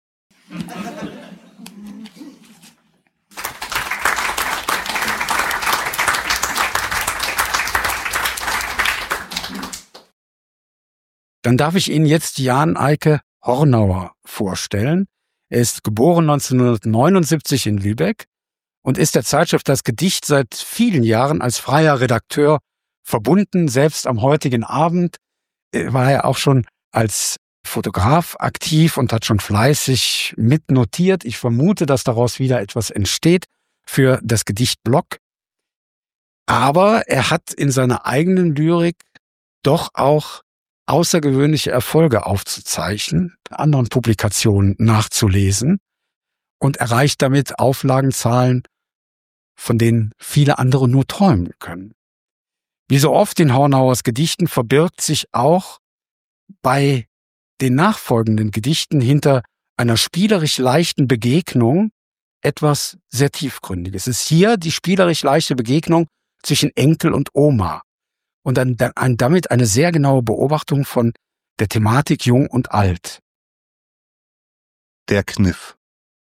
Dann darf ich Ihnen jetzt Jan Eike Hornauer vorstellen. Er ist geboren neunzehnhundertneunundsiebzig in Lübeck und ist der Zeitschrift Das Gedicht seit vielen Jahren als freier Redakteur verbunden. Selbst am heutigen Abend war er auch schon als Fotograf aktiv und hat schon fleißig mitnotiert. Ich vermute, dass daraus wieder etwas entsteht für das Gedichtblog. Aber er hat in seiner eigenen Lyrik doch auch außergewöhnliche Erfolge aufzuzeichnen, anderen Publikationen nachzulesen und erreicht damit Auflagenzahlen, von denen viele andere nur träumen können. Wie so oft in Hornauers Gedichten verbirgt sich auch bei den nachfolgenden Gedichten hinter einer spielerisch leichten Begegnung etwas sehr Tiefgründiges. Es ist hier die spielerisch leichte Begegnung zwischen Enkel und Oma und dann, dann damit eine sehr genaue Beobachtung von der Thematik Jung und Alt. Der Kniff.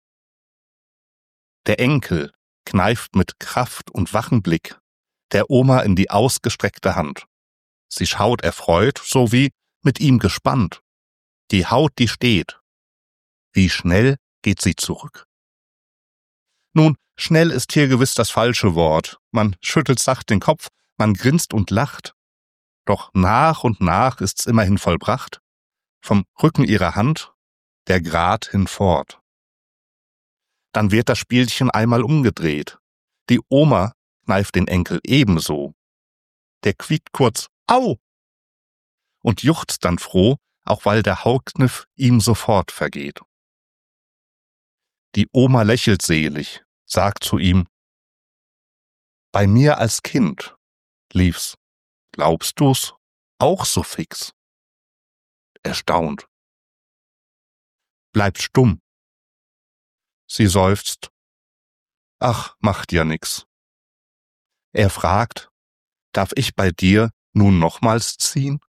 Der Enkel kneift mit Kraft und wachem Blick der Oma in die ausgestreckte Hand. Sie schaut erfreut, so wie mit ihm gespannt. Die Haut, die steht. Wie schnell geht sie zurück? Nun, schnell ist hier gewiss das falsche Wort. Man schüttelt sacht den Kopf, man grinst und lacht. Doch nach und nach ist's immerhin vollbracht. Vom Rücken ihrer Hand der Grat hinfort. Dann wird das Spielchen einmal umgedreht. Die Oma kneift den Enkel ebenso. Der quiekt kurz Au! Und juchzt dann froh, auch weil der Haukniff ihm sofort vergeht. Die Oma lächelt selig, sagt zu ihm: Bei mir als Kind lief's, glaubst du's, auch so fix? Erstaunt. Bleibt stumm. Sie seufzt: Ach, macht ja nix. Er fragt: Darf ich bei dir nun nochmals ziehen?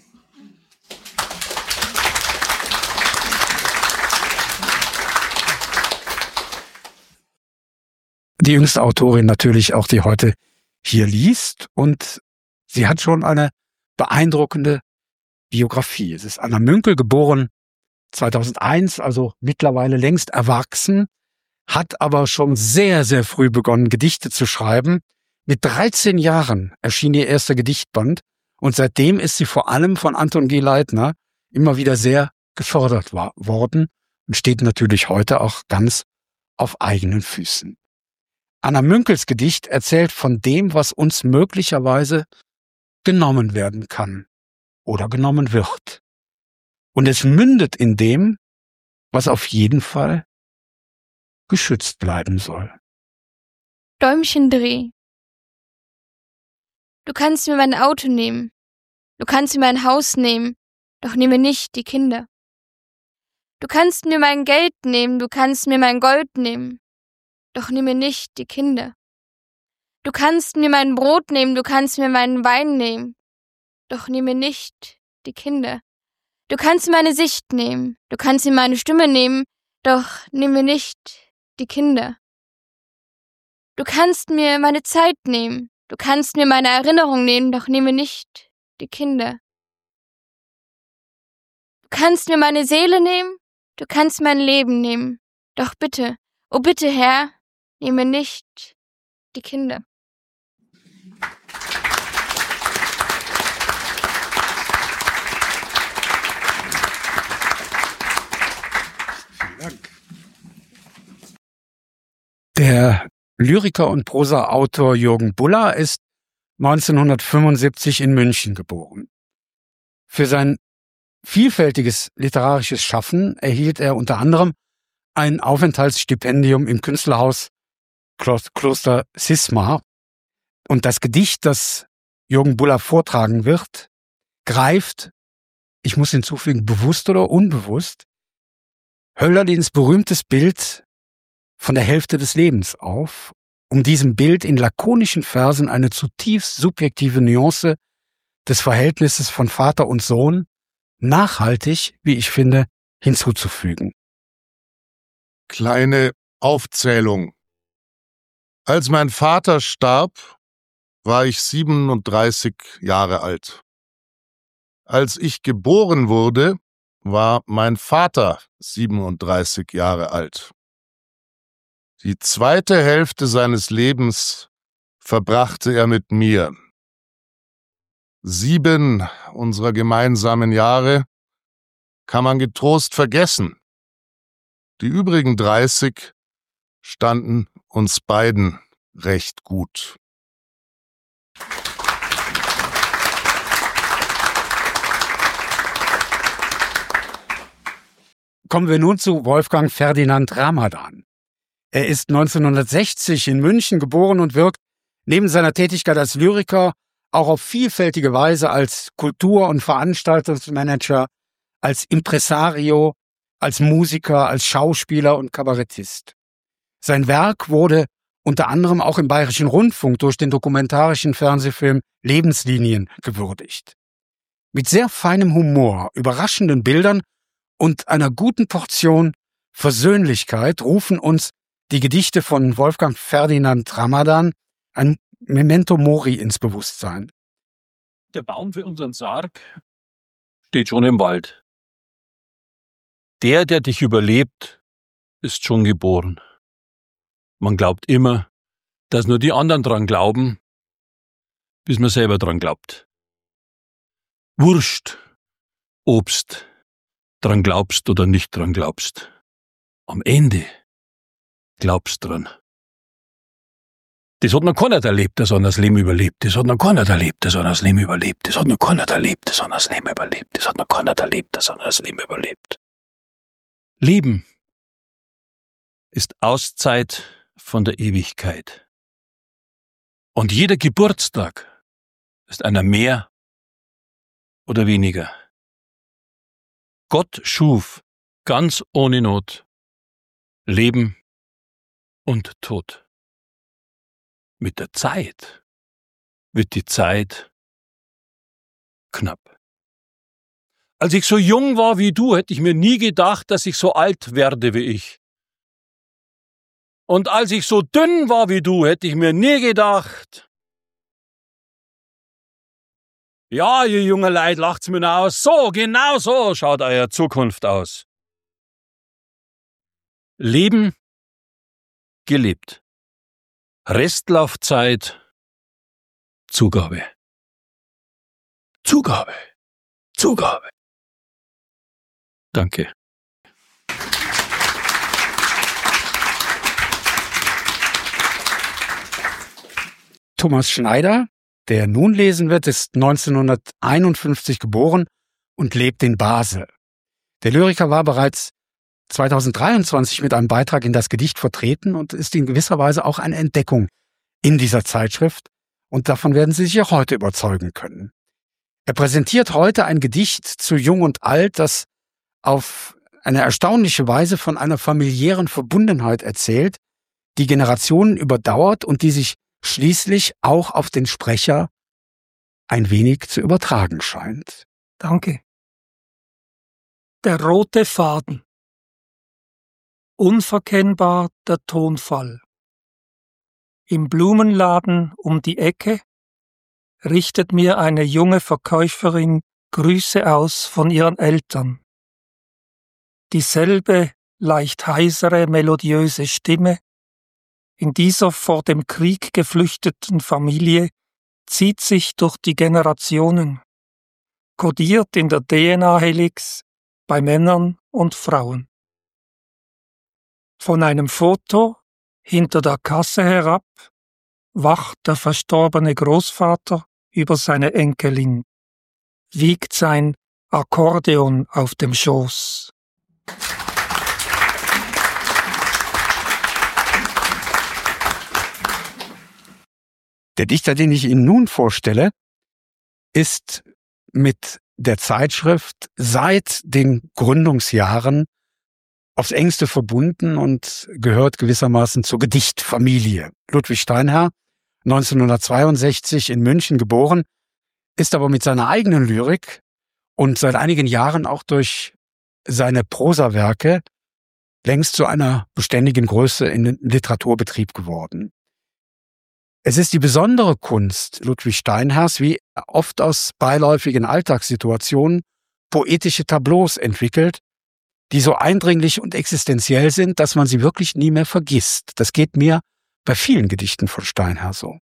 Die jüngste Autorin natürlich auch, die heute hier liest, und sie hat schon eine beeindruckende Biografie. Es ist Anna Münkel, geboren zweitausendeins, also mittlerweile längst erwachsen, hat aber schon sehr, sehr früh begonnen, Gedichte zu schreiben. Mit dreizehn Jahren erschien ihr erster Gedichtband und seitdem ist sie vor allem von Anton G. Leitner immer wieder sehr gefördert war, worden und steht natürlich heute auch ganz auf eigenen Füßen. Anna Münkels Gedicht erzählt von dem, was uns möglicherweise genommen werden kann oder genommen wird. Und es mündet in dem, was auf jeden Fall geschützt bleiben soll. Däumchendreh. Du kannst mir mein Auto nehmen, du kannst mir mein Haus nehmen, doch nehme nicht die Kinder. Du kannst mir mein Geld nehmen, du kannst mir mein Gold nehmen, doch nehme nicht die Kinder. Du kannst mir mein Brot nehmen, du kannst mir meinen Wein nehmen, doch nehme nicht die Kinder. Du kannst mir meine Sicht nehmen, du kannst mir meine Stimme nehmen, doch nehme nicht die Kinder. Du kannst mir meine Zeit nehmen, du kannst mir meine Erinnerung nehmen, doch nehme nicht die Kinder. Du kannst mir meine Seele nehmen, du kannst mein Leben nehmen, doch bitte, oh bitte, Herr, nehme nicht die Kinder. Vielen Dank. Der Lyriker und Prosaautor Jürgen Buller ist neunzehnhundertfünfundsiebzig in München geboren. Für sein vielfältiges literarisches Schaffen erhielt er unter anderem ein Aufenthaltsstipendium im Künstlerhaus Kloster Cismar. Und das Gedicht, das Jürgen Buller vortragen wird, greift, ich muss hinzufügen, bewusst oder unbewusst, Hölderlins berühmtes Bild von der Hälfte des Lebens auf um diesem Bild in lakonischen Versen eine zutiefst subjektive Nuance des Verhältnisses von Vater und Sohn nachhaltig, wie ich finde, hinzuzufügen. Kleine Aufzählung. Als mein Vater starb, war ich siebenunddreißig Jahre alt. Als ich geboren wurde, war mein Vater siebenunddreißig Jahre alt. Die zweite Hälfte seines Lebens verbrachte er mit mir. Sieben unserer gemeinsamen Jahre kann man getrost vergessen. Die übrigen dreißig standen uns beiden recht gut. Kommen wir nun zu Wolfgang Ferdinand Ramadan. Er ist neunzehnhundertsechzig in München geboren und wirkt neben seiner Tätigkeit als Lyriker auch auf vielfältige Weise als Kultur- und Veranstaltungsmanager, als Impresario, als Musiker, als Schauspieler und Kabarettist. Sein Werk wurde unter anderem auch im Bayerischen Rundfunk durch den dokumentarischen Fernsehfilm Lebenslinien gewürdigt. Mit sehr feinem Humor, überraschenden Bildern und einer guten Portion Versöhnlichkeit rufen uns die Gedichte von Wolfgang Ferdinand Ramadan ein Memento Mori ins Bewusstsein. Der Baum für unseren Sarg steht schon im Wald. Der, der dich überlebt, ist schon geboren. Man glaubt immer, dass nur die anderen dran glauben, bis man selber dran glaubt. Wurscht, obst dran glaubst oder nicht dran glaubst. Am Ende glaubst dran. Das hat noch keiner erlebt, der so das Leben überlebt. Das hat noch keiner erlebt, der so das Leben überlebt. Das hat noch keiner erlebt, der so das Leben überlebt. Das hat noch keiner erlebt, der so das Leben überlebt. Leben ist Auszeit von der Ewigkeit. Und jeder Geburtstag ist einer mehr oder weniger. Gott schuf ganz ohne Not Leben und Tod. Mit der Zeit wird die Zeit knapp. Als ich so jung war wie du, hätte ich mir nie gedacht, dass ich so alt werde wie ich. Und als ich so dünn war wie du, hätte ich mir nie gedacht. Ja, ihr junge Leid, lacht's mir aus. So, genau so schaut eure Zukunft aus. Leben gelebt. Restlaufzeit Zugabe. Zugabe. Zugabe. Danke. Thomas Schneider, der nun lesen wird, ist neunzehnhunderteinundfünfzig geboren und lebt in Basel. Der Lyriker war bereits zweitausenddreiundzwanzig mit einem Beitrag in das Gedicht vertreten und ist in gewisser Weise auch eine Entdeckung in dieser Zeitschrift, und davon werden Sie sich auch heute überzeugen können. Er präsentiert heute ein Gedicht zu Jung und Alt, das auf eine erstaunliche Weise von einer familiären Verbundenheit erzählt, die Generationen überdauert und die sich schließlich auch auf den Sprecher ein wenig zu übertragen scheint. Danke. Der rote Faden. Unverkennbar der Tonfall. Im Blumenladen um die Ecke richtet mir eine junge Verkäuferin Grüße aus von ihren Eltern. Dieselbe leicht heisere, melodiöse Stimme in dieser vor dem Krieg geflüchteten Familie zieht sich durch die Generationen, kodiert in der D N A-Helix bei Männern und Frauen. Von einem Foto hinter der Kasse herab wacht der verstorbene Großvater über seine Enkelin, wiegt sein Akkordeon auf dem Schoß. Der Dichter, den ich Ihnen nun vorstelle, ist mit der Zeitschrift seit den Gründungsjahren aufs engste verbunden und gehört gewissermaßen zur Gedichtfamilie. Ludwig Steinherr, neunzehnhundertzweiundsechzig in München geboren, ist aber mit seiner eigenen Lyrik und seit einigen Jahren auch durch seine Prosawerke längst zu einer beständigen Größe in den Literaturbetrieb geworden. Es ist die besondere Kunst Ludwig Steinherrs, wie er oft aus beiläufigen Alltagssituationen poetische Tableaus entwickelt, die so eindringlich und existenziell sind, dass man sie wirklich nie mehr vergisst. Das geht mir bei vielen Gedichten von Steinherr so.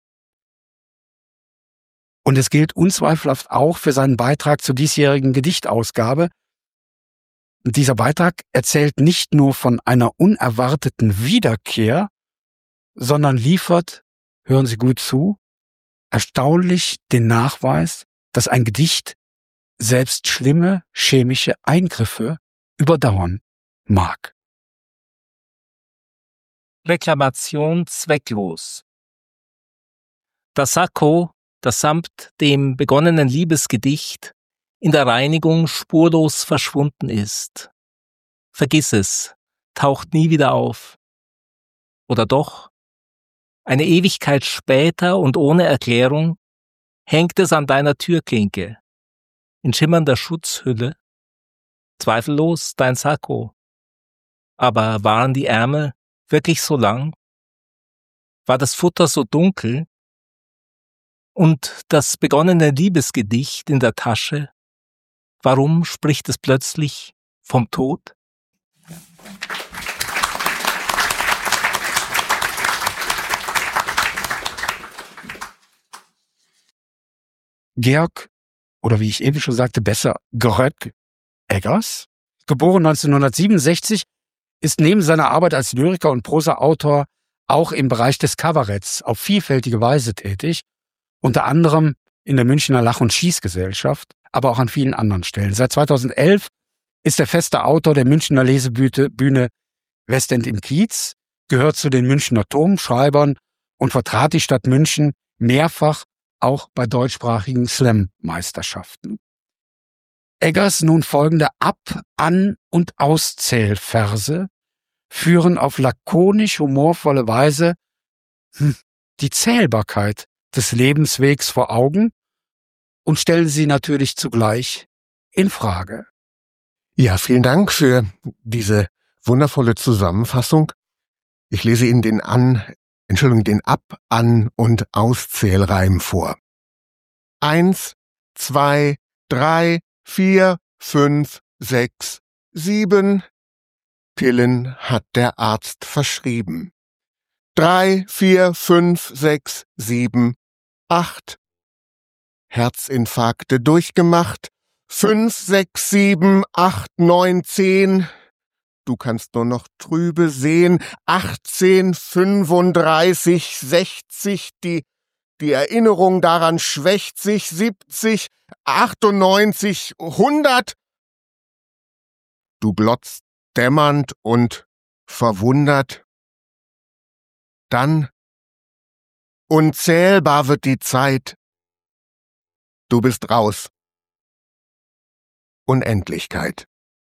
Und es gilt unzweifelhaft auch für seinen Beitrag zur diesjährigen Gedichtausgabe. Und dieser Beitrag erzählt nicht nur von einer unerwarteten Wiederkehr, sondern liefert, hören Sie gut zu, erstaunlich den Nachweis, dass ein Gedicht selbst schlimme chemische Eingriffe überdauern mag. Reklamation zwecklos. Das Sakko, das samt dem begonnenen Liebesgedicht in der Reinigung spurlos verschwunden ist. Vergiss es, taucht nie wieder auf. Oder doch? Eine Ewigkeit später und ohne Erklärung hängt es an deiner Türklinke, in schimmernder Schutzhülle. Zweifellos dein Sakko. Aber waren die Ärmel wirklich so lang? War das Futter so dunkel? Und das begonnene Liebesgedicht in der Tasche, warum spricht es plötzlich vom Tod? Georg, oder wie ich eben schon sagte, besser Georg Eggers, geboren neunzehnhundertsiebenundsechzig, ist neben seiner Arbeit als Lyriker und Prosaautor auch im Bereich des Kabaretts auf vielfältige Weise tätig, unter anderem in der Münchner Lach- und Schießgesellschaft, aber auch an vielen anderen Stellen. Seit zweitausendelf ist er fester Autor der Münchner Lesebühne Westend im Kiez, gehört zu den Münchner Turmschreibern und vertrat die Stadt München mehrfach auch bei deutschsprachigen Slam-Meisterschaften. Eggers nun folgende Ab-, An- und Auszählverse führen auf lakonisch humorvolle Weise hm, die Zählbarkeit des Lebenswegs vor Augen und stellen sie natürlich zugleich in Frage. Ja, vielen Dank für diese wundervolle Zusammenfassung. Ich lese Ihnen den An, Entschuldigung, den Ab-, An- und Auszählreim vor. Eins, zwei, drei, vier, fünf, sechs, sieben. Pillen hat der Arzt verschrieben. Drei, vier, fünf, sechs, sieben, acht. Herzinfarkte durchgemacht. Fünf, sechs, sieben, acht, neun, zehn. Du kannst nur noch trübe sehen. Achtzehn, fünfunddreißig, sechzig. Die, die Erinnerung daran schwächt sich. Siebzig, achtundneunzig, hundert. Du glotzt dämmernd und verwundert. Dann unzählbar wird die Zeit. Du bist raus. Unendlichkeit.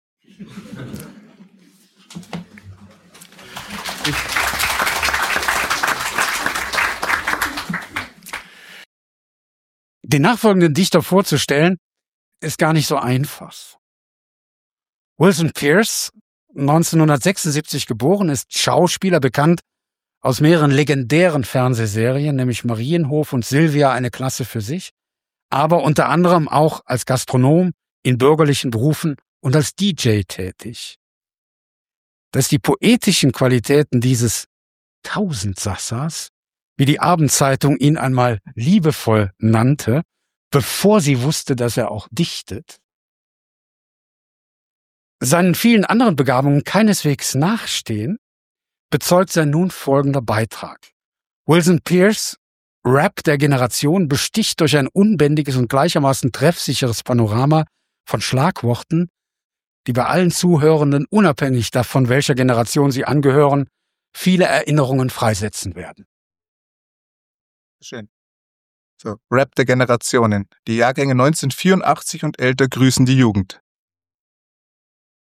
Den nachfolgenden Dichter vorzustellen, ist gar nicht so einfach. Wilson Pierce, neunzehnhundertsechsundsiebzig geboren, ist Schauspieler, bekannt aus mehreren legendären Fernsehserien, nämlich Marienhof und Silvia, eine Klasse für sich, aber unter anderem auch als Gastronom in bürgerlichen Berufen und als D J tätig. Dass die poetischen Qualitäten dieses Tausendsassers, wie die Abendzeitung ihn einmal liebevoll nannte, bevor sie wusste, dass er auch dichtet, seinen vielen anderen Begabungen keineswegs nachstehen, bezeugt sein nun folgender Beitrag. Wilson Pierce, Rap der Generation, besticht durch ein unbändiges und gleichermaßen treffsicheres Panorama von Schlagworten, die bei allen Zuhörenden, unabhängig davon, welcher Generation sie angehören, viele Erinnerungen freisetzen werden. Schön. So, Rap der Generationen. Die Jahrgänge neunzehnhundertvierundachtzig und älter grüßen die Jugend.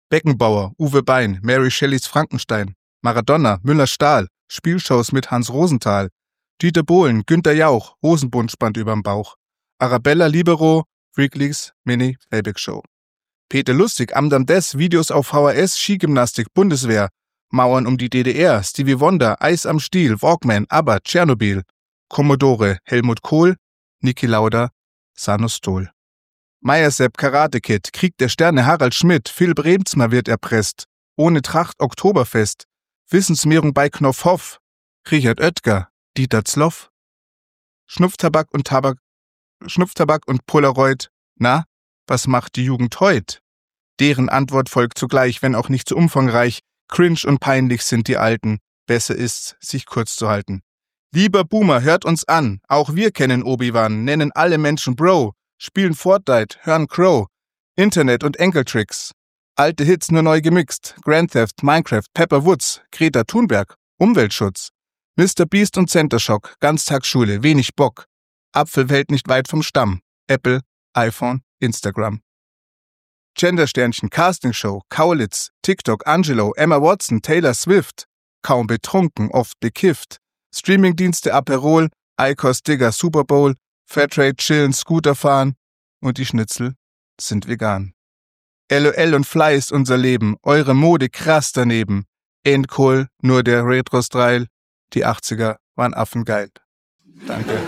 Beckenbauer, Uwe Bein, Mary Shelleys Frankenstein, Maradona, Müller-Stahl, Spielshows mit Hans Rosenthal, Dieter Bohlen, Günter Jauch, Hosenbundspand überm Bauch, Arabella Libero, Wrigley's Mini Playback Show. Peter Lustig, Amdam Des, Videos auf V H S, Skigymnastik, Bundeswehr, Mauern um die D D R, Stevie Wonder, Eis am Stiel, Walkman, ABBA, Tschernobyl, Commodore, Helmut Kohl, Niki Lauda, Sanostol. Meyersepp, Karate Kid, Krieg der Sterne, Harald Schmidt, Phil Bremsmer wird erpresst, Ohne Tracht, Oktoberfest, Wissensmehrung bei Knopfhoff, Richard Oetker, Dieter Zloff, Schnupftabak und Tabak, Schnupftabak und Polaroid, na, was macht die Jugend heut? Deren Antwort folgt zugleich, wenn auch nicht zu umfangreich, cringe und peinlich sind die Alten, besser ist's, sich kurz zu halten. Lieber Boomer, hört uns an, auch wir kennen Obi-Wan, nennen alle Menschen Bro, spielen Fortnite, hören Crow, Internet und Enkeltricks. Alte Hits nur neu gemixt, Grand Theft, Minecraft, Pepper Woods, Greta Thunberg, Umweltschutz, Mister Beast und Center Shock, Ganztagsschule, wenig Bock, Apfelwelt nicht weit vom Stamm, Apple, iPhone, Instagram. Gendersternchen, Castingshow, Kaulitz, TikTok, Angelo, Emma Watson, Taylor Swift, kaum betrunken, oft bekifft, Streamingdienste Aperol, Eikos, Digger, Super Bowl, Fairtrade, chillen, Scooter fahren und die Schnitzel sind vegan. LOL und Fly ist unser Leben, eure Mode krass daneben. Endkohl, nur der Retro-Style, die achtziger waren affengeil. Danke.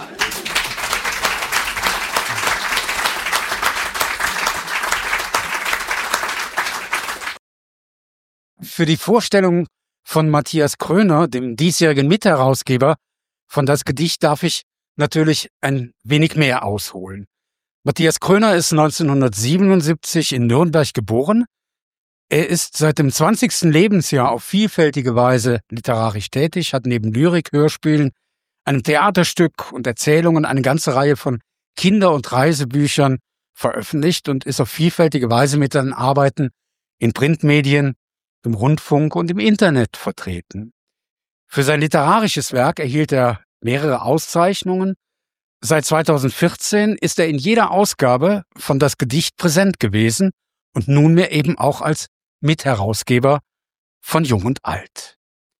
Für die Vorstellung von Matthias Kröner, dem diesjährigen Mitherausgeber von Das Gedicht, darf ich natürlich ein wenig mehr ausholen. Matthias Kröner ist neunzehnhundertsiebenundsiebzig in Nürnberg geboren. Er ist seit dem zwanzigsten Lebensjahr auf vielfältige Weise literarisch tätig, hat neben Lyrik, Hörspielen, einem Theaterstück und Erzählungen eine ganze Reihe von Kinder- und Reisebüchern veröffentlicht und ist auf vielfältige Weise mit seinen Arbeiten in Printmedien, im Rundfunk und im Internet vertreten. Für sein literarisches Werk erhielt er mehrere Auszeichnungen. Seit zweitausendvierzehn ist er in jeder Ausgabe von Das Gedicht präsent gewesen und nunmehr eben auch als Mitherausgeber von Jung und Alt.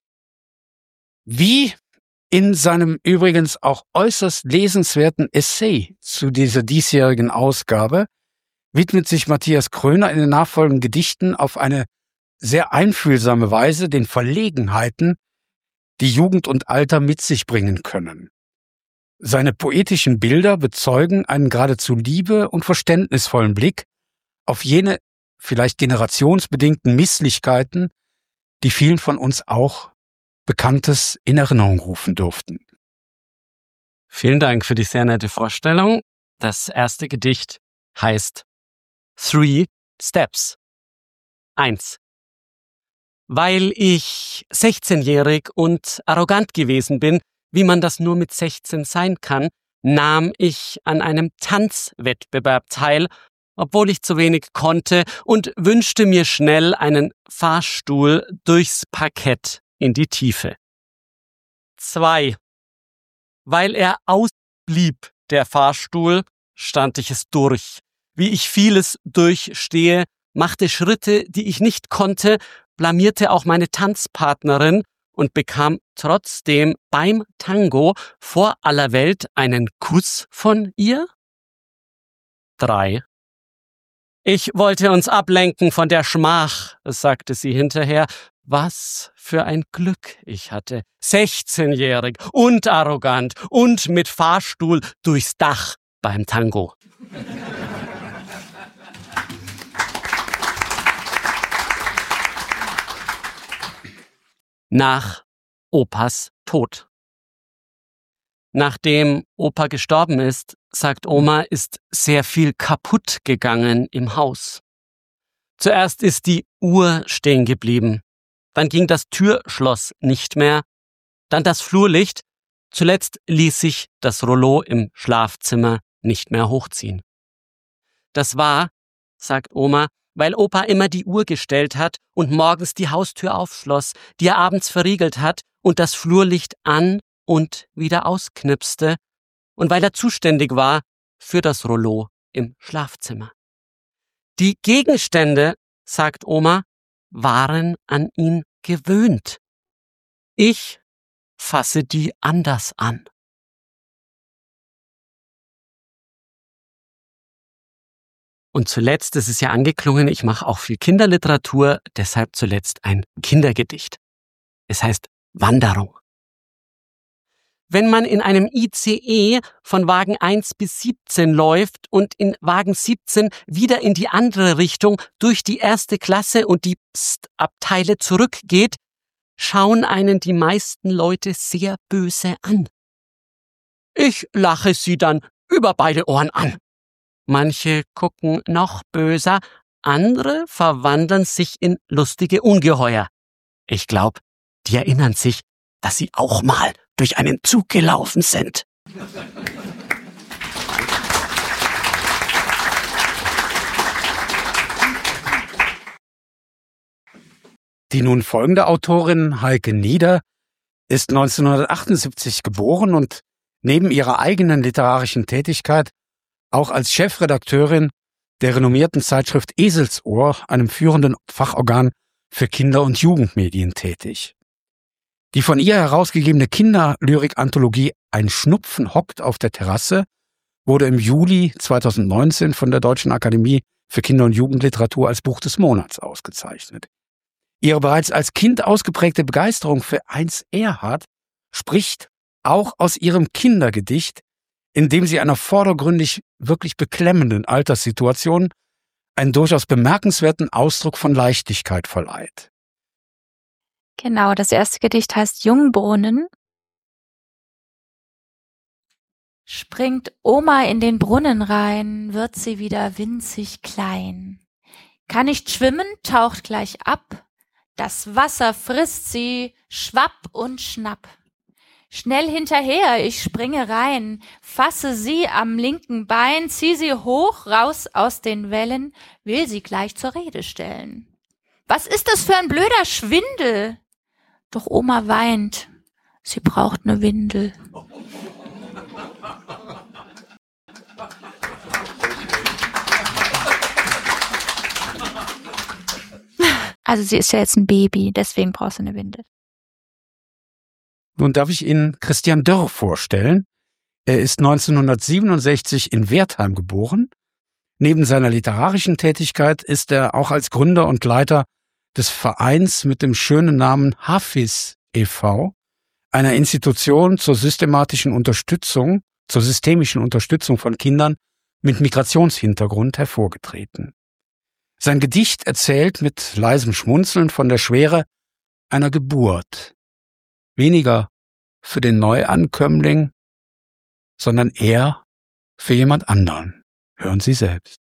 Wie in seinem übrigens auch äußerst lesenswerten Essay zu dieser diesjährigen Ausgabe widmet sich Matthias Kröner in den nachfolgenden Gedichten auf eine sehr einfühlsame Weise den Verlegenheiten, die Jugend und Alter mit sich bringen können. Seine poetischen Bilder bezeugen einen geradezu liebe- und verständnisvollen Blick auf jene vielleicht generationsbedingten Misslichkeiten, die vielen von uns auch Bekanntes in Erinnerung rufen durften. Vielen Dank für die sehr nette Vorstellung. Das erste Gedicht heißt Three Steps. Eins. Weil ich sechzehnjährig und arrogant gewesen bin, wie man das nur mit sechzehn sein kann, nahm ich an einem Tanzwettbewerb teil, obwohl ich zu wenig konnte, und wünschte mir schnell einen Fahrstuhl durchs Parkett in die Tiefe. Zwei. Weil er ausblieb, der Fahrstuhl, stand ich es durch. Wie ich vieles durchstehe, machte Schritte, die ich nicht konnte, blamierte auch meine Tanzpartnerin und bekam trotzdem beim Tango vor aller Welt einen Kuss von ihr? Drei. Ich wollte uns ablenken von der Schmach, sagte sie hinterher. Was für ein Glück ich hatte. sechzehnjährig und arrogant und mit Fahrstuhl durchs Dach beim Tango. Nach Opas Tod. Nachdem Opa gestorben ist, sagt Oma, ist sehr viel kaputt gegangen im Haus. Zuerst ist die Uhr stehen geblieben. Dann ging das Türschloss nicht mehr. Dann das Flurlicht. Zuletzt ließ sich das Rollo im Schlafzimmer nicht mehr hochziehen. Das war, sagt Oma, weil Opa immer die Uhr gestellt hat und morgens die Haustür aufschloss, die er abends verriegelt hat und das Flurlicht an und wieder ausknipste und weil er zuständig war für das Rollo im Schlafzimmer. Die Gegenstände sagt Oma, waren an ihn gewöhnt. Ich fasse die anders an. Und zuletzt, es ist ja angeklungen, ich mache auch viel Kinderliteratur, deshalb zuletzt ein Kindergedicht. Es heißt Wanderung. Wenn man in einem I C E von Wagen eins bis siebzehn läuft und in Wagen siebzehn wieder in die andere Richtung durch die erste Klasse und die Psst-Abteile zurückgeht, schauen einen die meisten Leute sehr böse an. Ich lache sie dann über beide Ohren an. Manche gucken noch böser, andere verwandeln sich in lustige Ungeheuer. Ich glaube, die erinnern sich, dass sie auch mal durch einen Zug gelaufen sind. Die nun folgende Autorin, Heike Nieder, ist neunzehnhundertachtundsiebzig geboren und neben ihrer eigenen literarischen Tätigkeit auch als Chefredakteurin der renommierten Zeitschrift Eselsohr, einem führenden Fachorgan für Kinder- und Jugendmedien, tätig. Die von ihr herausgegebene Kinderlyrik-Anthologie Ein Schnupfen hockt auf der Terrasse wurde im Juli zweitausendneunzehn von der Deutschen Akademie für Kinder- und Jugendliteratur als Buch des Monats ausgezeichnet. Ihre bereits als Kind ausgeprägte Begeisterung für Heinz Erhardt spricht auch aus ihrem Kindergedicht, in dem sie einer vordergründig wirklich beklemmenden Alterssituation einen durchaus bemerkenswerten Ausdruck von Leichtigkeit verleiht. Genau, das erste Gedicht heißt Jungbrunnen. Springt Oma in den Brunnen rein, wird sie wieder winzig klein. Kann nicht schwimmen, taucht gleich ab, das Wasser frisst sie, schwapp und schnapp. Schnell hinterher, ich springe rein, fasse sie am linken Bein, zieh sie hoch, raus aus den Wellen, will sie gleich zur Rede stellen. Was ist das für ein blöder Schwindel? Doch Oma weint, sie braucht ne Windel. Also sie ist ja jetzt ein Baby, deswegen braucht sie eine Windel. Nun darf ich Ihnen Christian Dörr vorstellen. Er ist neunzehnhundertsiebenundsechzig in Wertheim geboren. Neben seiner literarischen Tätigkeit ist er auch als Gründer und Leiter des Vereins mit dem schönen Namen Hafiz e V, einer Institution zur systematischen Unterstützung, zur systemischen Unterstützung von Kindern mit Migrationshintergrund, hervorgetreten. Sein Gedicht erzählt mit leisem Schmunzeln von der Schwere einer Geburt. Weniger für den Neuankömmling, sondern eher für jemand anderen. Hören Sie selbst.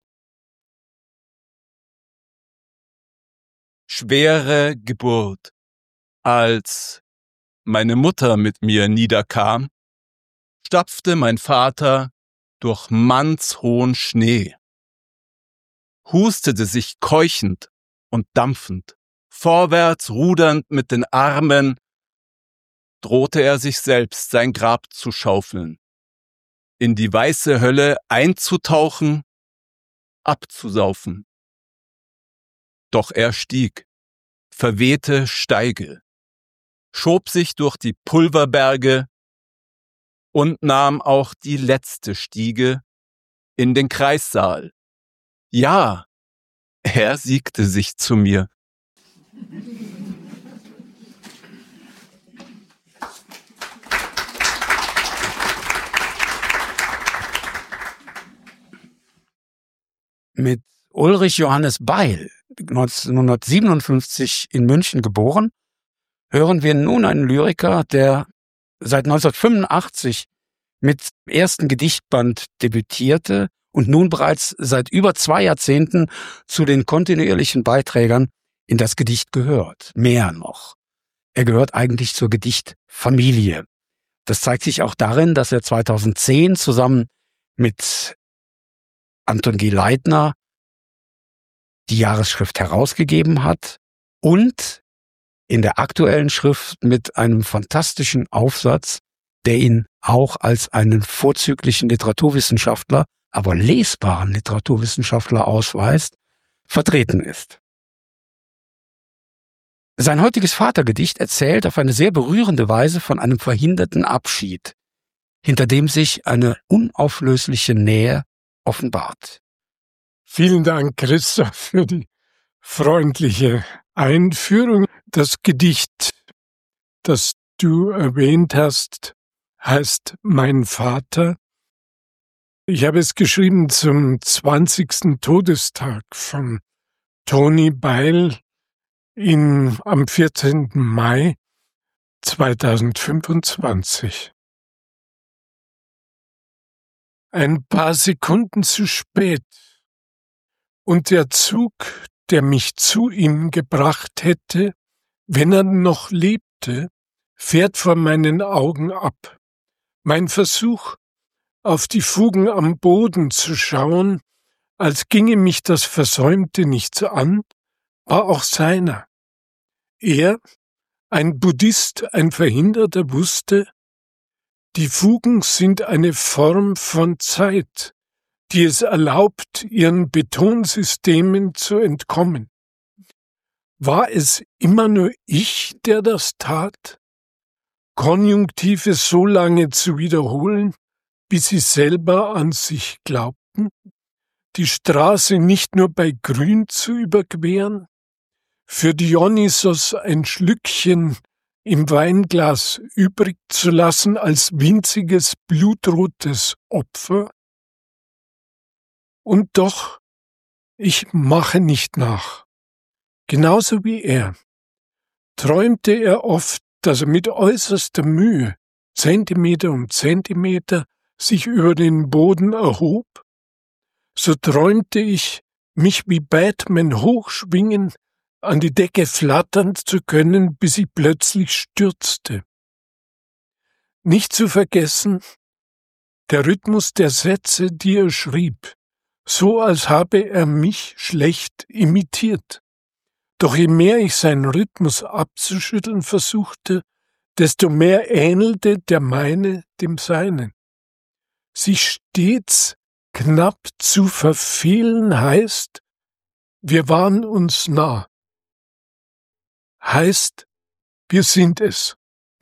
Schwere Geburt. Als meine Mutter mit mir niederkam, stapfte mein Vater durch mannshohen Schnee, hustete sich keuchend und dampfend, vorwärts rudernd mit den Armen, drohte er sich selbst sein Grab zu schaufeln, in die weiße Hölle einzutauchen, abzusaufen. Doch er stieg, verwehte Steige, schob sich durch die Pulverberge und nahm auch die letzte Stiege in den Kreissaal. Ja, er siegte sich zu mir. Mit Ulrich Johannes Beil, neunzehnhundertsiebenundfünfzig in München geboren, hören wir nun einen Lyriker, der seit neunzehnhundertfünfundachtzig mit dem ersten Gedichtband debütierte und nun bereits seit über zwei Jahrzehnten zu den kontinuierlichen Beiträgern in das Gedicht gehört. Mehr noch. Er gehört eigentlich zur Gedichtfamilie. Das zeigt sich auch darin, dass er zweitausendzehn zusammen mit Anton G. Leitner die Jahresschrift herausgegeben hat und in der aktuellen Schrift mit einem fantastischen Aufsatz, der ihn auch als einen vorzüglichen Literaturwissenschaftler, aber lesbaren Literaturwissenschaftler ausweist, vertreten ist. Sein heutiges Vatergedicht erzählt auf eine sehr berührende Weise von einem verhinderten Abschied, hinter dem sich eine unauflösliche Nähe offenbart. Vielen Dank, Christoph, für die freundliche Einführung. Das Gedicht, das du erwähnt hast, heißt Mein Vater. Ich habe es geschrieben zum zwanzigsten Todestag von Tony Beil in, am vierzehnten Mai zweitausendfünfundzwanzig. Ein paar Sekunden zu spät und der Zug, der mich zu ihm gebracht hätte, wenn er noch lebte, fährt vor meinen Augen ab. Mein Versuch, auf die Fugen am Boden zu schauen, als ginge mich das Versäumte nichts an, war auch seiner. Er, ein Buddhist, ein Verhinderter, wusste, die Fugen sind eine Form von Zeit, die es erlaubt, ihren Betonsystemen zu entkommen. War es immer nur ich, der das tat? Konjunktive so lange zu wiederholen, bis sie selber an sich glaubten? Die Straße nicht nur bei Grün zu überqueren? Für Dionysos ein Schlückchen im Weinglas übrig zu lassen als winziges blutrotes Opfer? Und doch, ich mache nicht nach. Genauso wie er. Träumte er oft, dass er mit äußerster Mühe, Zentimeter um Zentimeter, sich über den Boden erhob? So träumte ich, mich wie Batman hochschwingen, an die Decke flattern zu können, bis ich plötzlich stürzte. Nicht zu vergessen, der Rhythmus der Sätze, die er schrieb, so als habe er mich schlecht imitiert. Doch je mehr ich seinen Rhythmus abzuschütteln versuchte, desto mehr ähnelte der meine dem seinen. Sich stets knapp zu verfehlen heißt, wir waren uns nah. Heißt, wir sind es.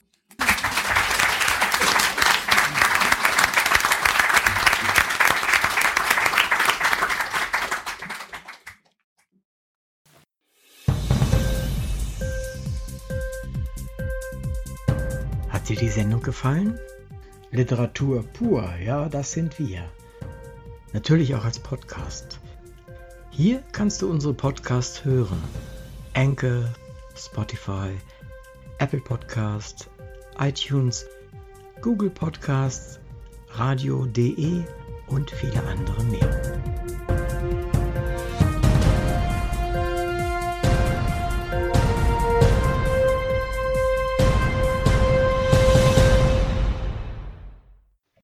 Hat dir die Sendung gefallen? Literatur pur, ja, das sind wir. Natürlich auch als Podcast. Hier kannst du unsere Podcasts hören. Anchor, Spotify, Apple Podcasts, iTunes, Google Podcasts, radio punkt de und viele andere mehr.